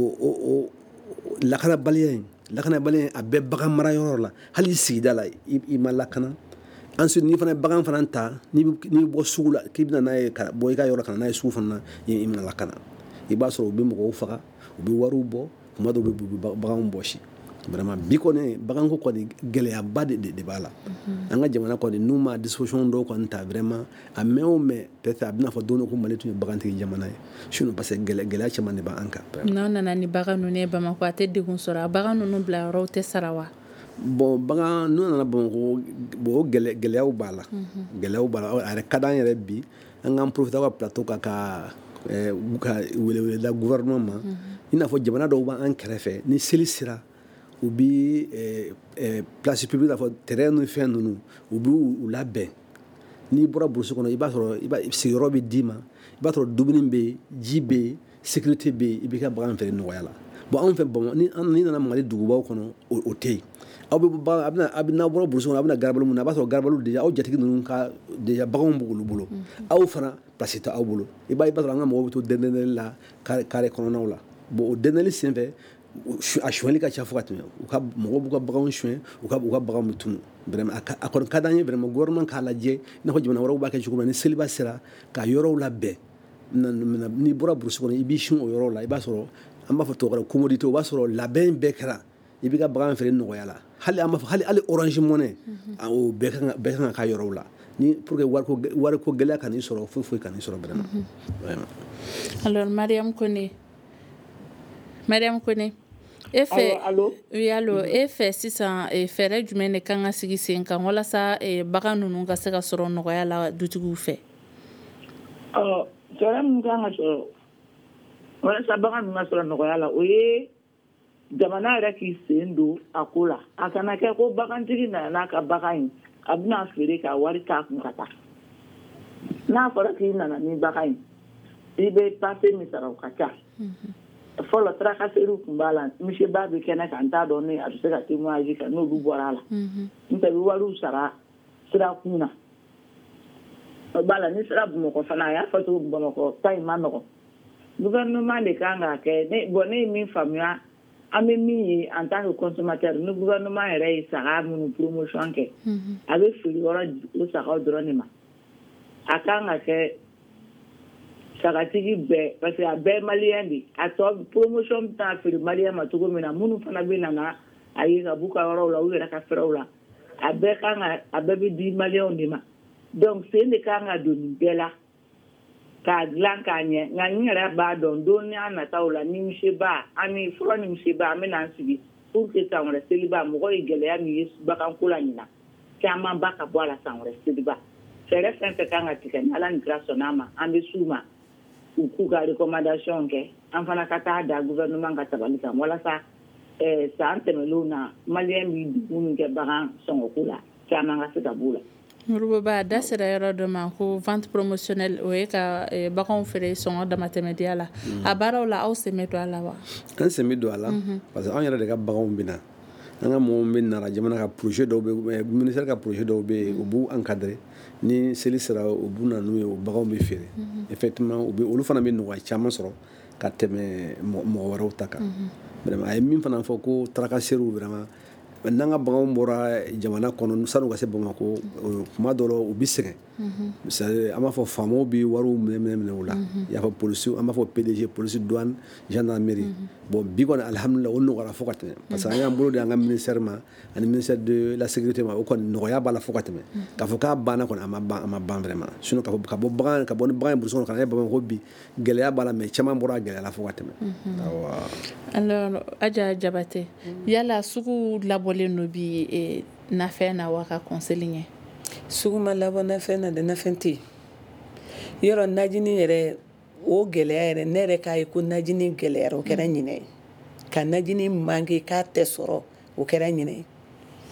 o lakanabaliya in a bɛ bagan mara yɔrɔ la hali sigida la i ma lakana ensuite n'i fana bagan fana ta n'i bɔ sugu la k'i bɛna n'a ye bɔ i ka yɔrɔ kana n'a ye sugu fana i ma lakana i b'a sɔrɔ u bɛ mɔgɔw faga u bɛ wariw bɔ tuma dɔw u bɛ baganw bɔsi vraiment bi kɔni baganko kɔni gɛlɛyaba de b'a la an ka jamana kɔni n'u ma disposition dɔw kɔni ta vraiment a mɛn o mɛn peut-être a bɛna fɔ don dɔ ko Mali tun ye bagantigi jamana ye sinon parce que gɛlɛya caman de b'an kan. n'aw nana ni bagan ninnu ye Bamakɔ a tɛ degun sɔrɔ a bagan ninnu bila yɔrɔw tɛ sara wa? Bon bagan n'u nana Bamakɔ o gɛlɛyaw b'a la a yɛrɛ ka d'an yɛrɛ bi an k'an profiter ka plateau kan ka weleweleda gouvernement ma i n'a fɔ jamana dɔw b'an kɛrɛfɛ ni seli sera u bi place publique fɔ terrain ni fɛn ninnu u bi u labɛn n'i bɔra burusi kɔnɔ i b'a sɔrɔ sigiyɔrɔ bɛ d'i ma i b'a sɔrɔ dumuni bɛ yen ji bɛ yen sécurité bɛ yen i b'i ka bagan feere nɔgɔya la bon anw fɛ Bamakɔ ni nana Mali dugubaw kɔnɔ o tɛ yen aw bɛ n'aw bɔra burusi kɔnɔ a bɛ na garabali mun na a b'a sɔrɔ garabaliw déjà aw jatigi ninnu ka déjà baganw b'olu bolo aw fana place tɛ aw bolo i b'a sɔrɔ an ka mɔgɔw bɛ to dɛndɛnni la carré kɔnɔnaw la bon o dɛndɛnni senfɛ a suɲɛli ka ca fo ka tɛmɛ mɔgɔw b'u ka baganw suɲɛ u ka baganw bɛ tunu vraiment a kɔni ka d'an ye vraiment gouvernement k'a lajɛ i n'a fɔ jamana wɛrɛw b'a kɛ cogo min na ni seliba sera ka yɔrɔw labɛn n'i bɔra burusi kɔnɔ i b'i sin o yɔrɔ la i b'a sɔrɔ an b'a fɔ tɔgɔ commodité o b'a sɔrɔ labɛn bɛɛ kɛra i b'i ka bagan feere nɔgɔya la hali orange money o bɛɛ kan ka yɔrɔw la ni pour que wariko gɛlɛya kan'i sɔrɔ foyi kan'i sɔrɔ vraiment. Alors Mariam Kone e fɛ sisan fɛɛrɛ jumɛn de kan ka sigi sen kan walasa bagan ninnu ka se ka sɔrɔ nɔgɔya la dutigiw fɛ? Fɛɛrɛ min kan ka sɔrɔ walasa bagan ninnu ka sɔrɔ nɔgɔya la o ye jamana yɛrɛ k'i sen don a ko la a kana kɛ ko bagantigi nana n'a ka bagan in a bɛna feere ka wari t'a kun ka taa n'a fɔra k'i nana ni bagan in i bɛ passe min sara o ka ca fɔlɔ tracasseries tun b'a la miseba bɛ kɛnɛ kan n t'a dɔn ne a bɛ se ka témoignage kɛ n'olu bɔra a la n'o tɛ i bɛ wariw sara sira kun na o b'a la ni sera Bamakɔ fana a y'a fɔ cogo Bamakɔ ta in ma nɔgɔn gouvernement de kan k'a kɛ ne ye min faamuya an bɛ min ye en tant que consommateur ni gouvernement yɛrɛ ye saga minnu promotion kɛ a bɛ feere yɔrɔ o sagaw dɔrɔn de ma a kan ka kɛ sagatigi bɛɛ parce que a bɛɛ maliyɛn de a tɔ promotion bɛ taa feere maliyɛn ma cogo min na minnu fana bɛ nana a ye ka b'u ka yɔrɔw la u yɛrɛ ka fɛrɛw la a bɛɛ bɛ di maliyɛnw de ma donc sen de kan ka don nin bɛɛ la k'a dilan k'a ɲɛ nka n yɛrɛ b'a dɔn don n'a nataw la ni miseba ani fɔlɔ ni miseba an bɛ n'an sigi pour que san wɛrɛ seliba mɔgɔ ye gɛlɛya min ye baganko la ɲina caman ba ka bɔ a la san wɛrɛ seliba fɛɛrɛ fɛn fɛn kan ka tigɛ ni ala ni kira sɔnn'a ma an bɛ s'u ma u k'u ka recommandation kɛ an fana ka taa da gouvernement ka tabali kan walasa san tɛmɛlenw na maliyɛn bɛ dugu min kɛ bagan sɔngɔko la caman ka se ka b'u la. Moriboba da sera yɔrɔ dɔ ma ko vente promotionnelle o ye ka baganw feere sɔngɔ damatɛmɛdiya la a baaraw la aw sen bɛ don a la wa? An sen bɛ don a la parce que an yɛrɛ de ka baganw bɛ na an ka mɔgɔw bɛ nara jamana ka projet dɔw bɛ ministère ka projet dɔw bɛ yen u b'u encadrer ni seli sera u b'u na n'u ye o baganw bɛ feere effectivement olu fana bɛ nɔgɔya caman sɔrɔ ka tɛmɛ mɔgɔ wɛrɛw ta kan vraiment a ye min fana fɔ ko tracasseries vraiment n'an ka baganw bɔra jamana kɔnɔ sanu ka se Bamakɔ kuma dɔ la u bɛ sɛgɛn c'est-à-dire an b'a fɔ faamaw bɛ wariw minɛ o la i y'a fɔ polisiw an b'a fɔ PDG police douane gendarmerie bon bi kɔni alhamdulilah o nɔgɔyara fo ka tɛmɛ parce que an y'an bolo di an ka ministère ma ani ministère de la sécurité ma o kɔni nɔgɔya b'a la fo ka tɛmɛ k'a fɔ k'a banna kɔni a ma ban vraiment sinon ka bɔ ni bagan ye burusi kɔnɔ ka na ye Bamakɔ bi gɛlɛya b'a la mais caman bɔra a gɛlɛya la fo ka tɛmɛ. Alors Adja Jabate yala sugu labɔlen no bi nafɛn na wa ka conseil ɲɛ? Sugu ma labɔ nafɛn na de nafɛn tɛ yen yɔrɔ najini yɛrɛ o gɛlɛya yɛrɛ ne yɛrɛ k'a ye ko najini gɛlɛyara o kɛra ɲinɛ ye ka najini manque k'a tɛ sɔrɔ o kɛra ɲinɛ ye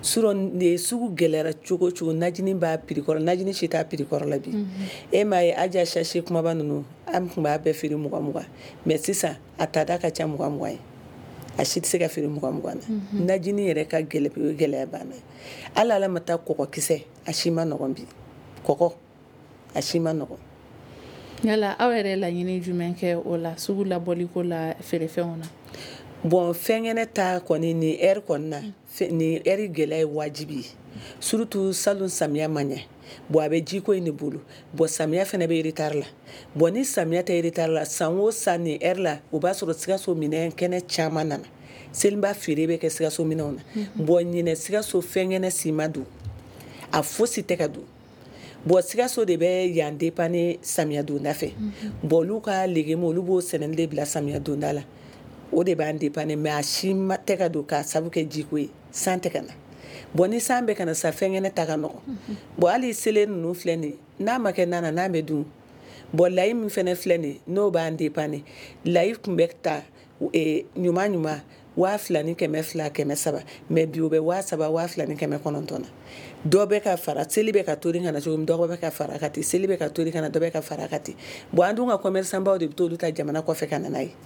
suro ne sugu gɛlɛra cogo cogo najini b'a pirikɔrɔ najini si t'a pirikɔrɔ la bi e m'a ye aja sachet kumaba ninnu an tun b'a bɛɛ feere 20-20 mais sisan a tada ka ca 20-20 ye a si tɛ se ka feere 20-20 na najini yɛrɛ ka gɛlɛya banna ala ma taa kɔgɔkisɛ a si ma nɔgɔn bi kɔgɔ a si ma nɔgɔn yala aw yɛrɛ laɲini jumɛn kɛ o la sugu labɔliko la feerefɛnw na bon fɛngɛnɛ ta kɔni ni heure kɔni na ni heure gɛlɛya ye wajibi ye surtout salon samiya man ɲɛ bon a bɛ jiko in de bolo bon samiya fɛnɛ bɛ retard la bon ni samiya tɛ retard la san o san ni heure la o b'a sɔrɔ Sikaso minɛn kɛnɛ caman nana seliba feere bɛ kɛ Sikaso minɛnw na bon ɲinɛ Sikaso fɛngɛnɛ si ma don a fosi tɛ ka don bon Sikaso de bɛ yan dépanner samiya donda fɛ bon olu ka légumes olu b'o sɛnɛli de bila samiya donda la o de b'an dépanner mais a si ma tɛ ka don k'a sabu kɛ jiko ye san tɛ ka na bon ni san bɛ ka na sa fɛngɛnɛ ta ka nɔgɔ bon hali seleri ninnu filɛ nin n'a ma kɛ nana n'a bɛ dun bon layi min fɛnɛ filɛ nin n'o b'an dépanner layi tun bɛ ta ɲuman ɲuman 2,200-300 mais bi o bɛ 3,000-2,900 na dɔ bɛ ka fara seli bɛ ka tori kana cogo min dɔ bɛ ka fara ka ten seli bɛ ka tori kana dɔ bɛ ka fara ka ten bon an dun ka commerçant baw de bɛ t'olu ta jamana kɔfɛ ka na n'a ye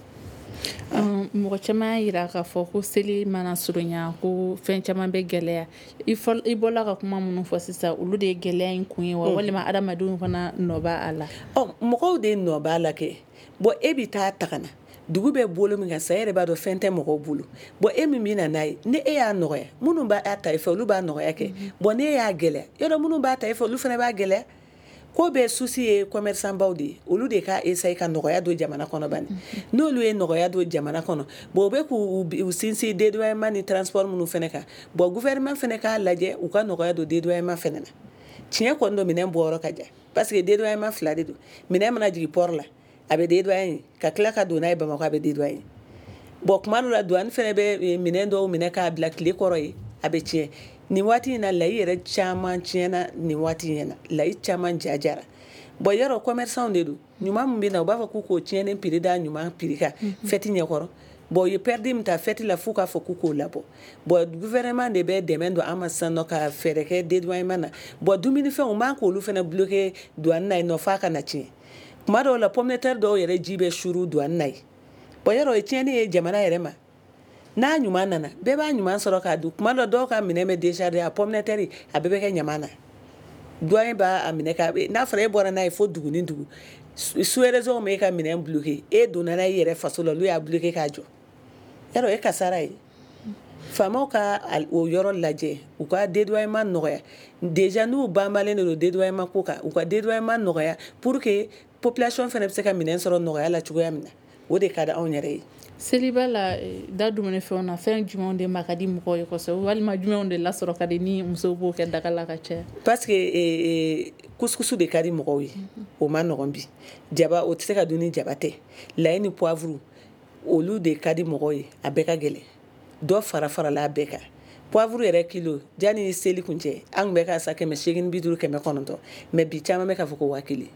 mɔgɔ caman y'a jira k'a fɔ ko seli mana surunya ko fɛn caman bɛ gɛlɛya i bɔla ka kuma minnu fɔ sisan olu de ye gɛlɛya in kun ye wa walima adamadenw fana nɔ b'a la mɔgɔw de nɔ b'a la kɛ bon e bɛ taa ta ka na dugu bɛ bolo min kan sa e yɛrɛ b'a dɔn fɛn tɛ mɔgɔw bolo bon e min bɛ na n'a ye ni e y'a nɔgɔya minnu b'a ta i fɛ olu b'a nɔgɔya kɛ bon ni e y'a gɛlɛya yɔrɔ minnu b'a ta i fɛ olu fana b'a gɛlɛya ko bɛɛ souci ye commerçant baw de ye olu de ka essayer ka nɔgɔya don jamana kɔnɔ bani n'olu ye nɔgɔya don jamana kɔnɔ bon u bɛ k'u sinsin dédoyement ni transport minnu fana kan bon gouvernement fana k'a lajɛ u ka nɔgɔya don dédoyement fana na tiɲɛ kɔni don minɛn bɔyɔrɔ ka jan parce que dédoyement 2 de don minɛn mana jigin port la a bɛ dédoyer ka tila ka don n'a ye Bamakɔ a bɛ dédoyer bon kuma dɔ la douane fana bɛ minɛn dɔw minɛ k'a bila tile kɔrɔ ye a bɛ tiɲɛ nin waati in na layi yɛrɛ caman tiɲɛna nin waati in na layi caman jajara bon yɔrɔ commerçant de don ɲuman min bɛ na u b'a fɔ k'u tiɲɛnen prix da ɲuman prix kan fête ɲɛkɔrɔ bon u ye perdi min ta fête la f'u k'a fɔ k'u k'o labɔ bon gouvernement de bɛ dɛmɛ don an ma sisan nɔ ka fɛɛrɛ kɛ dédoyement na bon dumunifɛnw u man k'olu fana bloquer douane na yen nɔ f'a kana tiɲɛ kuma dɔw la pomme de terre dɔw yɛrɛ ji bɛ suru douane na yen bon yɔrɔ o ye tiɲɛni ye jamana yɛrɛ ma n'a ɲuman nana bɛɛ b'a ɲuman sɔrɔ k'a dun kuma dɔ dɔw ka minɛn bɛ décharger a pomme de terre a bɛɛ bɛ kɛ ɲaman na douane b'a minɛ n'a fɔra e bɔra n'a ye fo dugu ni dugu sous-région ma e ka minɛn bloquer e donna n'a ye yɛrɛ faso la olu y'a bloquer k'a jɔ yɔrɔ e kasara ye faamaw ka o yɔrɔ lajɛ u ka dédoyement nɔgɔya déjà n'u banbalen de don dédoyement ko kan u ka dédoyement nɔgɔya pour que population fana bɛ se ka minɛn sɔrɔ nɔgɔya la cogoya min na o de ka di anw yɛrɛ ye seliba la da dumunifɛnw na fɛn jumɛnw de ma ka di mɔgɔw ye kosɛbɛ walima jumɛnw de lasɔrɔ ka di ni musow b'o kɛ daga la ka caya parce que couscous de ka di mɔgɔw ye o ma nɔgɔn bi jaba o tɛ se ka dun ni jaba tɛ layi ni poivre olu de ka di mɔgɔw ye a bɛɛ ka gɛlɛn dɔ fara-farala a bɛɛ kan poivre yɛrɛ kilo jani seli kun cɛ an tun bɛ k'a sa 850-900 mais bi caman bɛ k'a fɔ ko 1000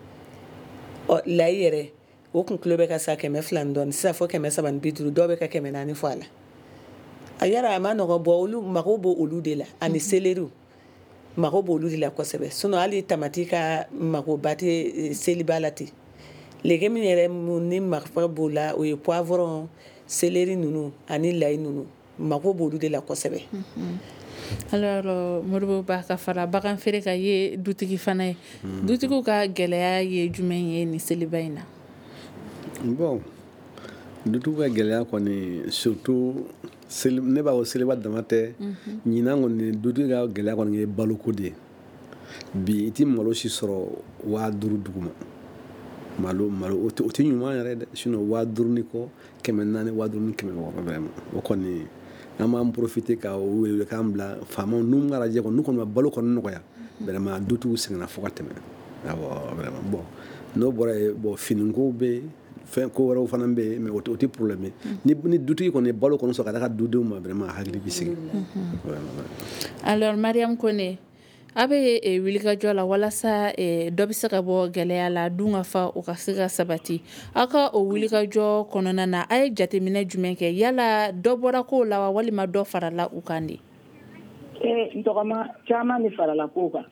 layi yɛrɛ o kun kilo bɛ ka sa 200 dɔɔni sisan fɔ 350 dɔw bɛ ka 400 fɔ a la a yɛrɛ a ma nɔgɔ bɔ olu mago b'o olu de la ani seleri mago b'olu de la kosɛbɛ sinon hali tamati ka magoba tɛ seliba la ten légumes yɛrɛ ni mago b'o la o ye poivron seleri ninnu ani layi ninnu mago b'olu de la kosɛbɛ alors Modibo Ba ka fara bagan feere ka ye dutigi fana ye dutigiw ka gɛlɛya ye jumɛn ye ni seliba in na bon dutigiw ka gɛlɛya kɔni surtout ne b'a fɔ seliba dama tɛ ɲinan kɔni dutigi ka gɛlɛya kɔni ye baloko de ye bi i ti malo si sɔrɔ 5000 duguma malo o tɛ ɲuman yɛrɛ dɛ sinon 5000 ni kɔ 400 5000 ni 600 vraiment o kɔni an b'an profiter ka o wele k'an bila faamaw n'u ma lajɛ kɔni n'u kɔni ma balo kɔni nɔgɔya vraiment dutigiw sɛgɛnna fo ka tɛmɛ awɔ vraiment bon n'o bɔra yen bon finiko bɛ yen fɛn ko wɛrɛw fana bɛ yen mais o tɛ problème ye ni dutigi kɔni ye balo kɔni sɔrɔ ka taa ka dudenw ma vraiment a hakili bɛ sigi alors Mariam Kone a bɛ wulikajɔ la walasa dɔ bɛ se ka bɔ gɛlɛya la dun ka fa o ka se ka sabati aw ka o wulikajɔ kɔnɔna na a ye jateminɛ jumɛn kɛ yala dɔ bɔra kow la wa walima dɔ farala u kan de ntɔgɔma caman de farala ko kan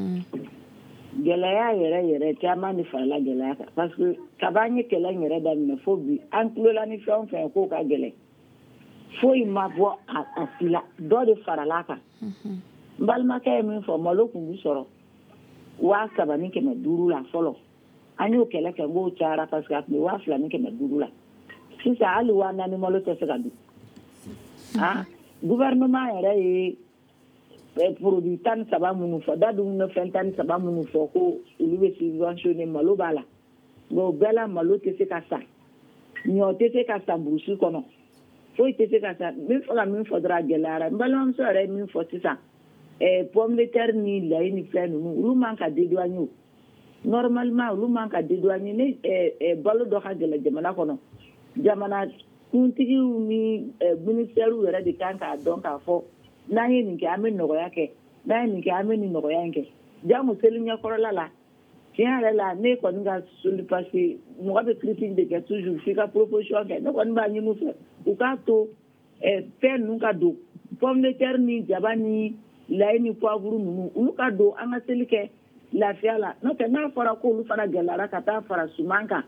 gɛlɛya yɛrɛ caman de farala gɛlɛya kan parce que kab'an ye kɛlɛ in yɛrɛ daminɛ fo bi an tulola ni fɛn o fɛn ko ka gɛlɛn foyi ma bɔ a si la dɔ de farala kan n balimakɛ ye min fɔ malo kun bi sɔrɔ 3,500 la fɔlɔ an y'o kɛlɛ kɛ k'o cayara parce que a tun bɛ 2,500 la sisan hali 4,000 malo tɛ se ka dun gouvernement yɛrɛ ye produit 13 minnu fɔ dadumuni fɛn 13 minnu fɔ ko olu bɛ subventionné malo b'a la o bɛɛ la malo tɛ se ka san ɲɔ tɛ se ka san burusi kɔnɔ foyi tɛ se ka san min fɔ ka min fɔ dɔrɔn a gɛlɛyara n balimamuso yɛrɛ ye min fɔ sisan pomme de terre ni layi ni fɛn ninnu olu man ka dédouaner o normalement olu man ka dédouaner ni balo dɔ ka gɛlɛ jamana kɔnɔ jamana kuntigiw ni ministère yɛrɛ de kan k'a dɔn k'a fɔ n'an ye nin kɛ an bɛ nɔgɔya kɛ n'an ye nin kɛ an bɛ nin nɔgɔya in kɛ jango seli ɲɛkɔrɔla la tiɲɛ yɛrɛ la ne kɔni ka soli parce que mɔgɔ bɛ critique de kɛ toujours f'i ka proposition kɛ ne kɔni b'a ɲini u fɛ u k'a to fɛn ninnu ka don pomme de terre ni jaba ni layi ni poivre ninnu olu ka don an ka seli kɛ lafiya la n'o tɛ n'a fɔra ko olu fana gɛlɛyara ka taa fara suman kan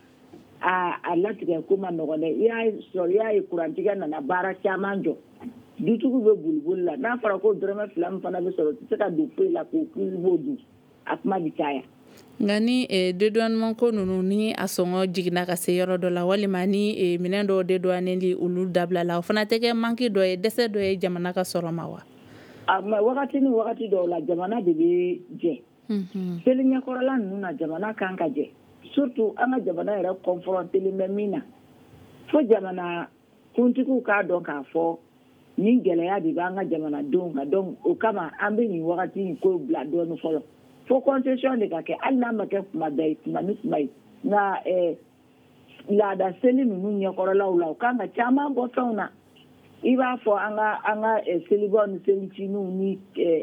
a latigɛ ko ma nɔgɔn dɛ i y'a ye kurantigɛ nana baara caman jɔ dutigiw bɛ boliboli la n'a fɔra ko dɔrɔmɛ 2 min fana bɛ sɔrɔ o tɛ se ka don foyi la k'o k'i b'o dun a kuma bɛ caya nka ni dédouanement ko ninnu ni a sɔngɔ jiginna ka se yɔrɔ dɔ la walima ni minɛn dɔw dédouaneli olu dabila la o fana tɛ kɛ manque dɔ ye dɛsɛ dɔ ye jamana ka sɔrɔ ma wa mais wagati ni wagati dɔw la jamana de bɛ jɛ seli ɲɛkɔrɔla ninnu na jamana kan ka jɛ surtout an ka jamana yɛrɛ confrontelen bɛ min na fo jamana kuntigiw k'a dɔn k'a fɔ nin gɛlɛya de b'an ka jamanadenw kan donc o kama an bɛ nin wagati in ko bila dɔɔnin fɔlɔ fo concession de ka kɛ hali n'a ma kɛ kuma bɛɛ ye kuma ni kuma ye nka laada seli ninnu ɲɛkɔrɔlaw la o kan ka caman bɔ fɛnw na i b'a fɔ an ka selibaw ni seliciniw ni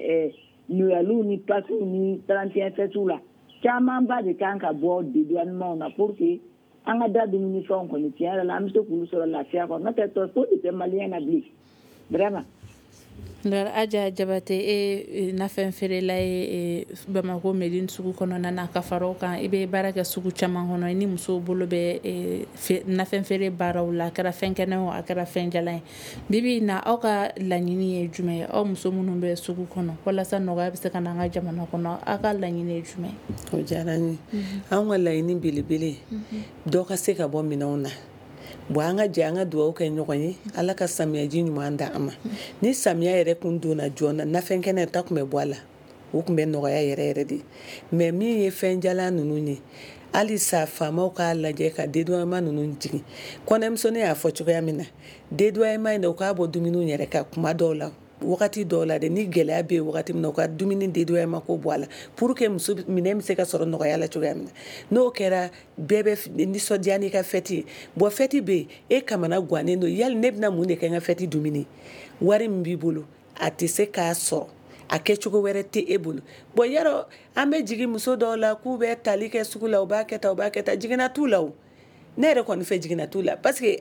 noyaliw ni pasiw ni 31 fêtuw la camanba de kan ka bɔ dédouanement na pour que an ka da dumuni fɛnw kɔni tiɲɛ yɛrɛ la an bɛ se k'olu sɔrɔ lafiya kɔnɔ n'o tɛ tɔ foyi de tɛ maliyɛn na bilen vraiment Ndar Aja Jabate nafɛn feerela ye Bamako Medine sugu kɔnɔna na ka fara o kan i bɛ baara kɛ sugu caman kɔnɔ i ni musow bolo bɛ nafɛn feere baaraw la a kɛra fɛn kɛnɛ o a kɛra fɛn jalan ye bibi na aw ka laɲini ye jumɛn ye aw muso minnu bɛ sugu kɔnɔ walasa nɔgɔya bɛ se ka na an ka jamana kɔnɔ aw ka laɲini ye jumɛn o diyara n ye anw ka laɲini belebele dɔ ka se ka bɔ minɛnw na bon an ka jɛ an ka dugawu kɛ ɲɔgɔn ye ala ka samiyaji ɲuman da an ma ni samiya yɛrɛ kun donna joona nafɛn kɛnɛ ta kun bɛ bɔ a la o kun bɛ nɔgɔya yɛrɛ de mais min ye fɛn jalan ninnu ye hali sa faamaw k'a lajɛ ka dédouanement ninnu jigin kɔnɛmusonin y'a fɔ cogoya min na dédouanement in na u k'a bɔ dumuniw yɛrɛ ka kuma dɔw la wagati dɔw la de ni gɛlɛya bɛ wagati min na u ka dumuni dédouanement ko bɔ a la pour que muso minɛn bɛ se ka sɔrɔ nɔgɔya la cogoya min na n'o kɛra bɛɛ bɛ nisɔndiya n'i ka fɛti ye bon fɛti bɛ yen e kamana gannen don yali ne bɛna mun de kɛ n ka fɛti dumuni wari min b'i bolo a tɛ se k'a sɔrɔ a kɛcogo wɛrɛ tɛ e bolo bon yarɔ an bɛ jigin muso dɔw la k'u bɛ tali kɛ sugu la u b'a kɛ tan jiginna t'u la o ne yɛrɛ kɔni fɛ jiginna t'u la parce que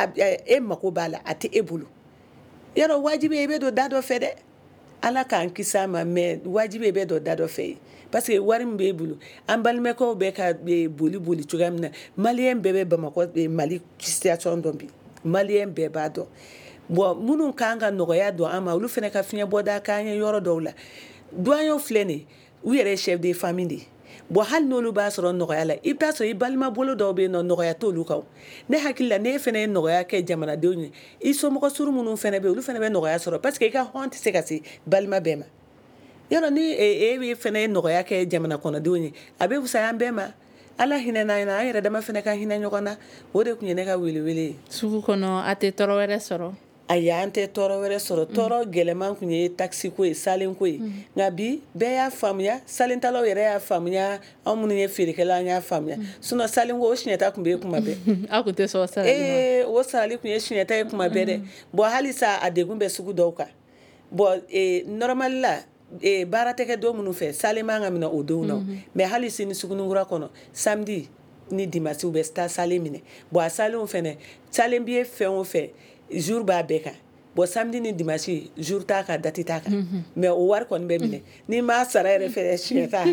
e mako b'a la a tɛ e bolo yarɔ wajibi i bɛ don da dɔ fɛ dɛ ala k'an kisi a ma mais wajibi i bɛ don da dɔ fɛ parce que wari min b'e bolo an balimakɛw bɛ ka boli cogoya min na maliyɛn bɛɛ bɛ bamakɔ mali situation dɔn bi maliyɛn bɛɛ b'a dɔn bon minnu kan ka nɔgɔya don an ma olu fana ka fiɲɛ bɔda k'an ye yɔrɔ dɔw la doyen filɛ nin u yɛrɛ chef de famille de bon hali n'olu b'a sɔrɔ nɔgɔya la i bɛ taa sɔrɔ i balima bolo dɔw bɛ yen nɔ nɔgɔya t'olu kan ne hakili la ne fana ye nɔgɔya kɛ jamanadenw ye i somɔgɔ suru minnu fana bɛ olu fana bɛ nɔgɔya sɔrɔ parce que i ka hɔn tɛ se ka se balima bɛɛ ma yɔrɔ ni e fana ye nɔgɔya kɛ jamana kɔnɔdenw ye a bɛ fisaya an bɛɛ ma ala hinɛ n'an na an yɛrɛ dama fana ka hinɛ ɲɔgɔn na o de tun ye ne ka welewele ye sugu kɔnɔ a tɛ tɔɔrɔ wɛrɛ sɔrɔ ayi an tɛ tɔɔrɔ wɛrɛ sɔrɔ tɔɔrɔ gɛlɛman kun ye taxi ko ye salen ko ye nka bi bɛɛ y'a faamuya salentalaw yɛrɛ y'a faamuya anw minnu ye feerekɛla an y'a faamuya sinon salen ko o siɲɛta kun bɛ yen kuma bɛɛ aw kun tɛ sɔn sarali ma o sarali kun ye siɲɛta ye kuma bɛɛ dɛ bon hali sa a degun bɛ sugu dɔw kan bon normal la baara tɛ kɛ don minnu fɛ salen man ka minɛ o denw na mais hali sini sugunikura kɔnɔ samedi ni dimanche u bɛ taa salen minɛ bon a salenw fɛnɛ salen bɛ ye fɛn o fɛn jour b'a bɛɛ kan bon samedi ni dimanche jour ta ka date ta kan mais o wari kɔni bɛ minɛ ni ma sara yɛrɛ fɛrɛ siɲɛ ta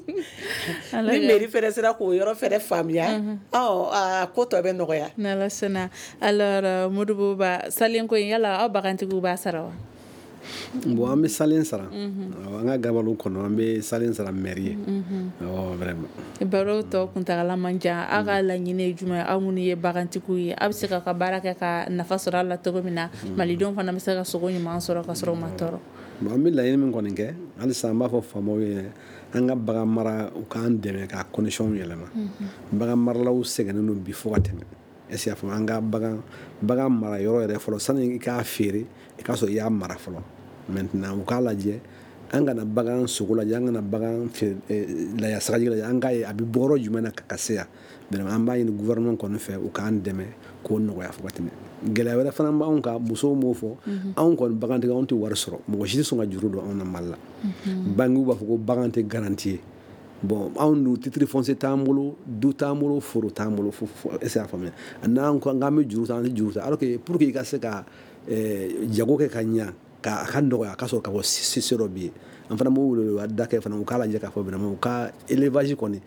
ni mairie fɛrɛ sera k'o yɔrɔ fɛrɛ faamuya a ko tɔ bɛ nɔgɔya n'Ala sɔnna. Alors Modibo Ba salen ko in yala aw bagantigiw b'a sara wa? Bon an bɛ salen sara an ka gabalo kɔnɔ an bɛ salen sara mairie vraiment baro tɔ kuntagala man jan aw ka laɲini ye jumɛn aw minnu ye bagantigiw ye aw bɛ se ka baara kɛ ka nafa sɔrɔ a la cogo min na malidenw fana bɛ se ka sogo ɲuman sɔrɔ ka sɔrɔ u ma tɔɔrɔ. Bon an bɛ laɲini min kɔni kɛ halisa an b'a fɔ faamaw ye an ka bagan mara u k'an dɛmɛ ka condition yɛlɛma bagan maralaw sɛgɛnnen don bi fo ka tɛmɛ est-ce que an ka bagan mara yɔrɔ yɛrɛ fɔlɔ sani i k'a feere i k'a sɔrɔ i y'a mara fɔlɔ maintenant u k'a lajɛ an kana bagan sogo lajɛ an kana bagan laya sagaji lajɛ an k'a ye a bɛ bɔ yɔrɔ jumɛn na ka se yan vraiment an b'a ɲini gouvernement kɔni fɛ u k'an dɛmɛ k'o nɔgɔya fo ka tɛmɛ gɛlɛya wɛrɛ fana b'anw kan musow m'o fɔ anw kɔni bagantigi anw tɛ wari sɔrɔ mɔgɔ si tɛ sɔn ka juru don anw na Mali la banquiw b'a fɔ ko bagan tɛ garantie ye bon anw dun titre foncier t'an bolo du t'an bolo foro t'an bolo est-ce que a faamuya n'an ko k'an bɛ juru ta an tɛ juru ta alors que pour que i ka se ka jago kɛ ka ɲa ka ka nɔgɔya ka sɔrɔ ka bɔ sise dɔ bɛ yen an fana b'o wele da kɛ fana u k'a lajɛ k'a fɔ vraiment u ka élevage kɔni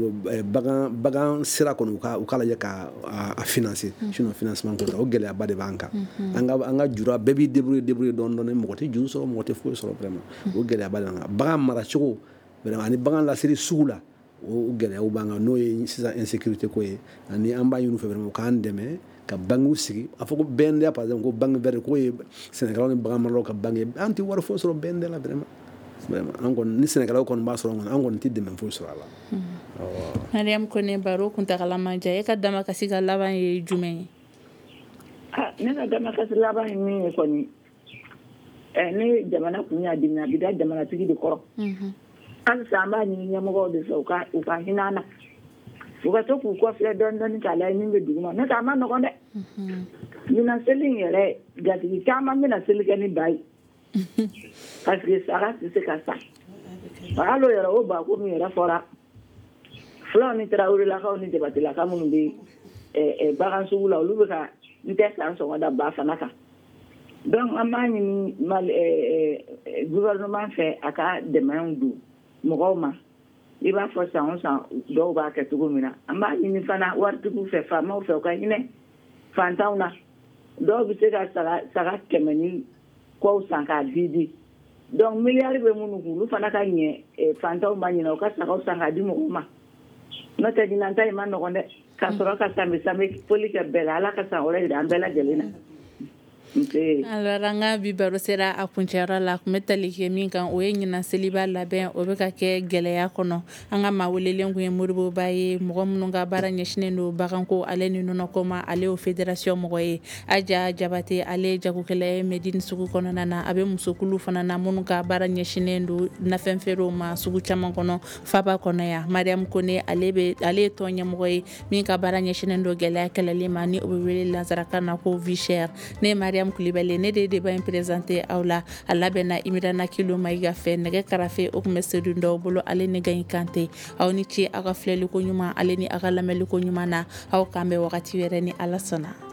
bagan sira kɔni u k'a lajɛ ka a financer sinon financement ko o gɛlɛyaba de b'an kan an ka juru bɛɛ b'i débrouiller dɔɔni mɔgɔ tɛ juru sɔrɔ mɔgɔ tɛ foyi sɔrɔ vraiment o gɛlɛyaba de b'an kan bagan maracogo vraiment ani bagan lasiri sugu la o gɛlɛyaw b'an kan n'o ye sisan insécurité ko ye ani an b'a ɲini u fɛ vraiment u k'an dɛmɛ ka bangiw sigi a fɔ ko BND par exemple ko banque verte ko ye Sénégalais ni bagan maralaw ka banque an tɛ wari foyi sɔrɔ BND la vraiment an kɔni ni Sénégalais kɔni b'a sɔrɔ an kɔni tɛ dɛmɛ foyi sɔrɔ a la. Mariam Kone baro kuntagala man jan e ka damakasi ka laban ye jumɛn ye? Ne ka damakasi laban ye min ye kɔni ne jamana kun y'a dimi a bɛ da jamanatigi de kɔrɔ halisa an b'a ɲini ɲɛmɔgɔw de fɛ u ka hinɛ an na u ka to k'u kɔfilɛ dɔɔni k'a lajɛ min bɛ duguma n'o tɛ a ma nɔgɔn dɛ ɲinan seli in yɛrɛ jatigi caman bɛna seli kɛ ni ba ye parce que saga tɛ se ka sa hali o yɛrɛ o bako min yɛrɛ fɔra fulaw ni tarawelelakaw ni jabatilaka minnu bɛ bagan sugu la olu bɛ ka n tɛ san sɔgɔmada ba fana kan donc an b'a ɲini gouvernement fɛ a ka dɛmɛw don mɔgɔw ma i b'a fɔ san o san dɔw b'a kɛ cogo min na an b'a ɲini fana waritigiw fɛ faamaw fɛ u ka hinɛ fantanw na dɔw bɛ se ka saga 100 ni kɔw san k'a di donc miliyari bɛ minnu kun olu fana ka ɲɛ fantanw ma ɲinɛ u ka sagaw san k'a di mɔgɔw ma n'o tɛ ɲinanta in ma nɔgɔn dɛ ka sɔrɔ ka sanbe foli kɛ bɛɛ la ala ka san wɛrɛ jira an bɛɛ lajɛlen na. Alors an ka bi baro sera a kuncɛyɔrɔ la kun bɛ tali kɛ min kan o ye ɲinan seliba labɛn o bɛ ka kɛ gɛlɛya kɔnɔ an ka maa welelen kun ye Modibo Ba ye mɔgɔ minnu ka baara ɲɛsinen don baganko ale ni nɔnɔko ma ale y'o fédération mɔgɔ ye Aja Jabate ale ye jagokɛla ye Medine sugu kɔnɔna na a bɛ musokulu fana na minnu ka baara ɲɛsinen don nafɛn feerew ma sugu caman kɔnɔ Faba kɔnɔ yan Mariam Kone ale ye tɔn ɲɛmɔgɔ ye min ka baara ɲɛsinen don gɛlɛya kɛlɛli ma ni o bɛ wele nansarakan na ko vie chère ne Mariam Kulibali ne de b'a présenté aw la a labɛnna Imirana Kilo Mayiga fɛ nɛgɛ karafe o kun bɛ Seydou Ndaw bolo ale ni Gayi Kante aw ni ce aw ka filɛliko ɲuman ale ni aw ka lamɛnliko ɲuman na aw k'an bɛ wagati wɛrɛ ni Ala sɔnna.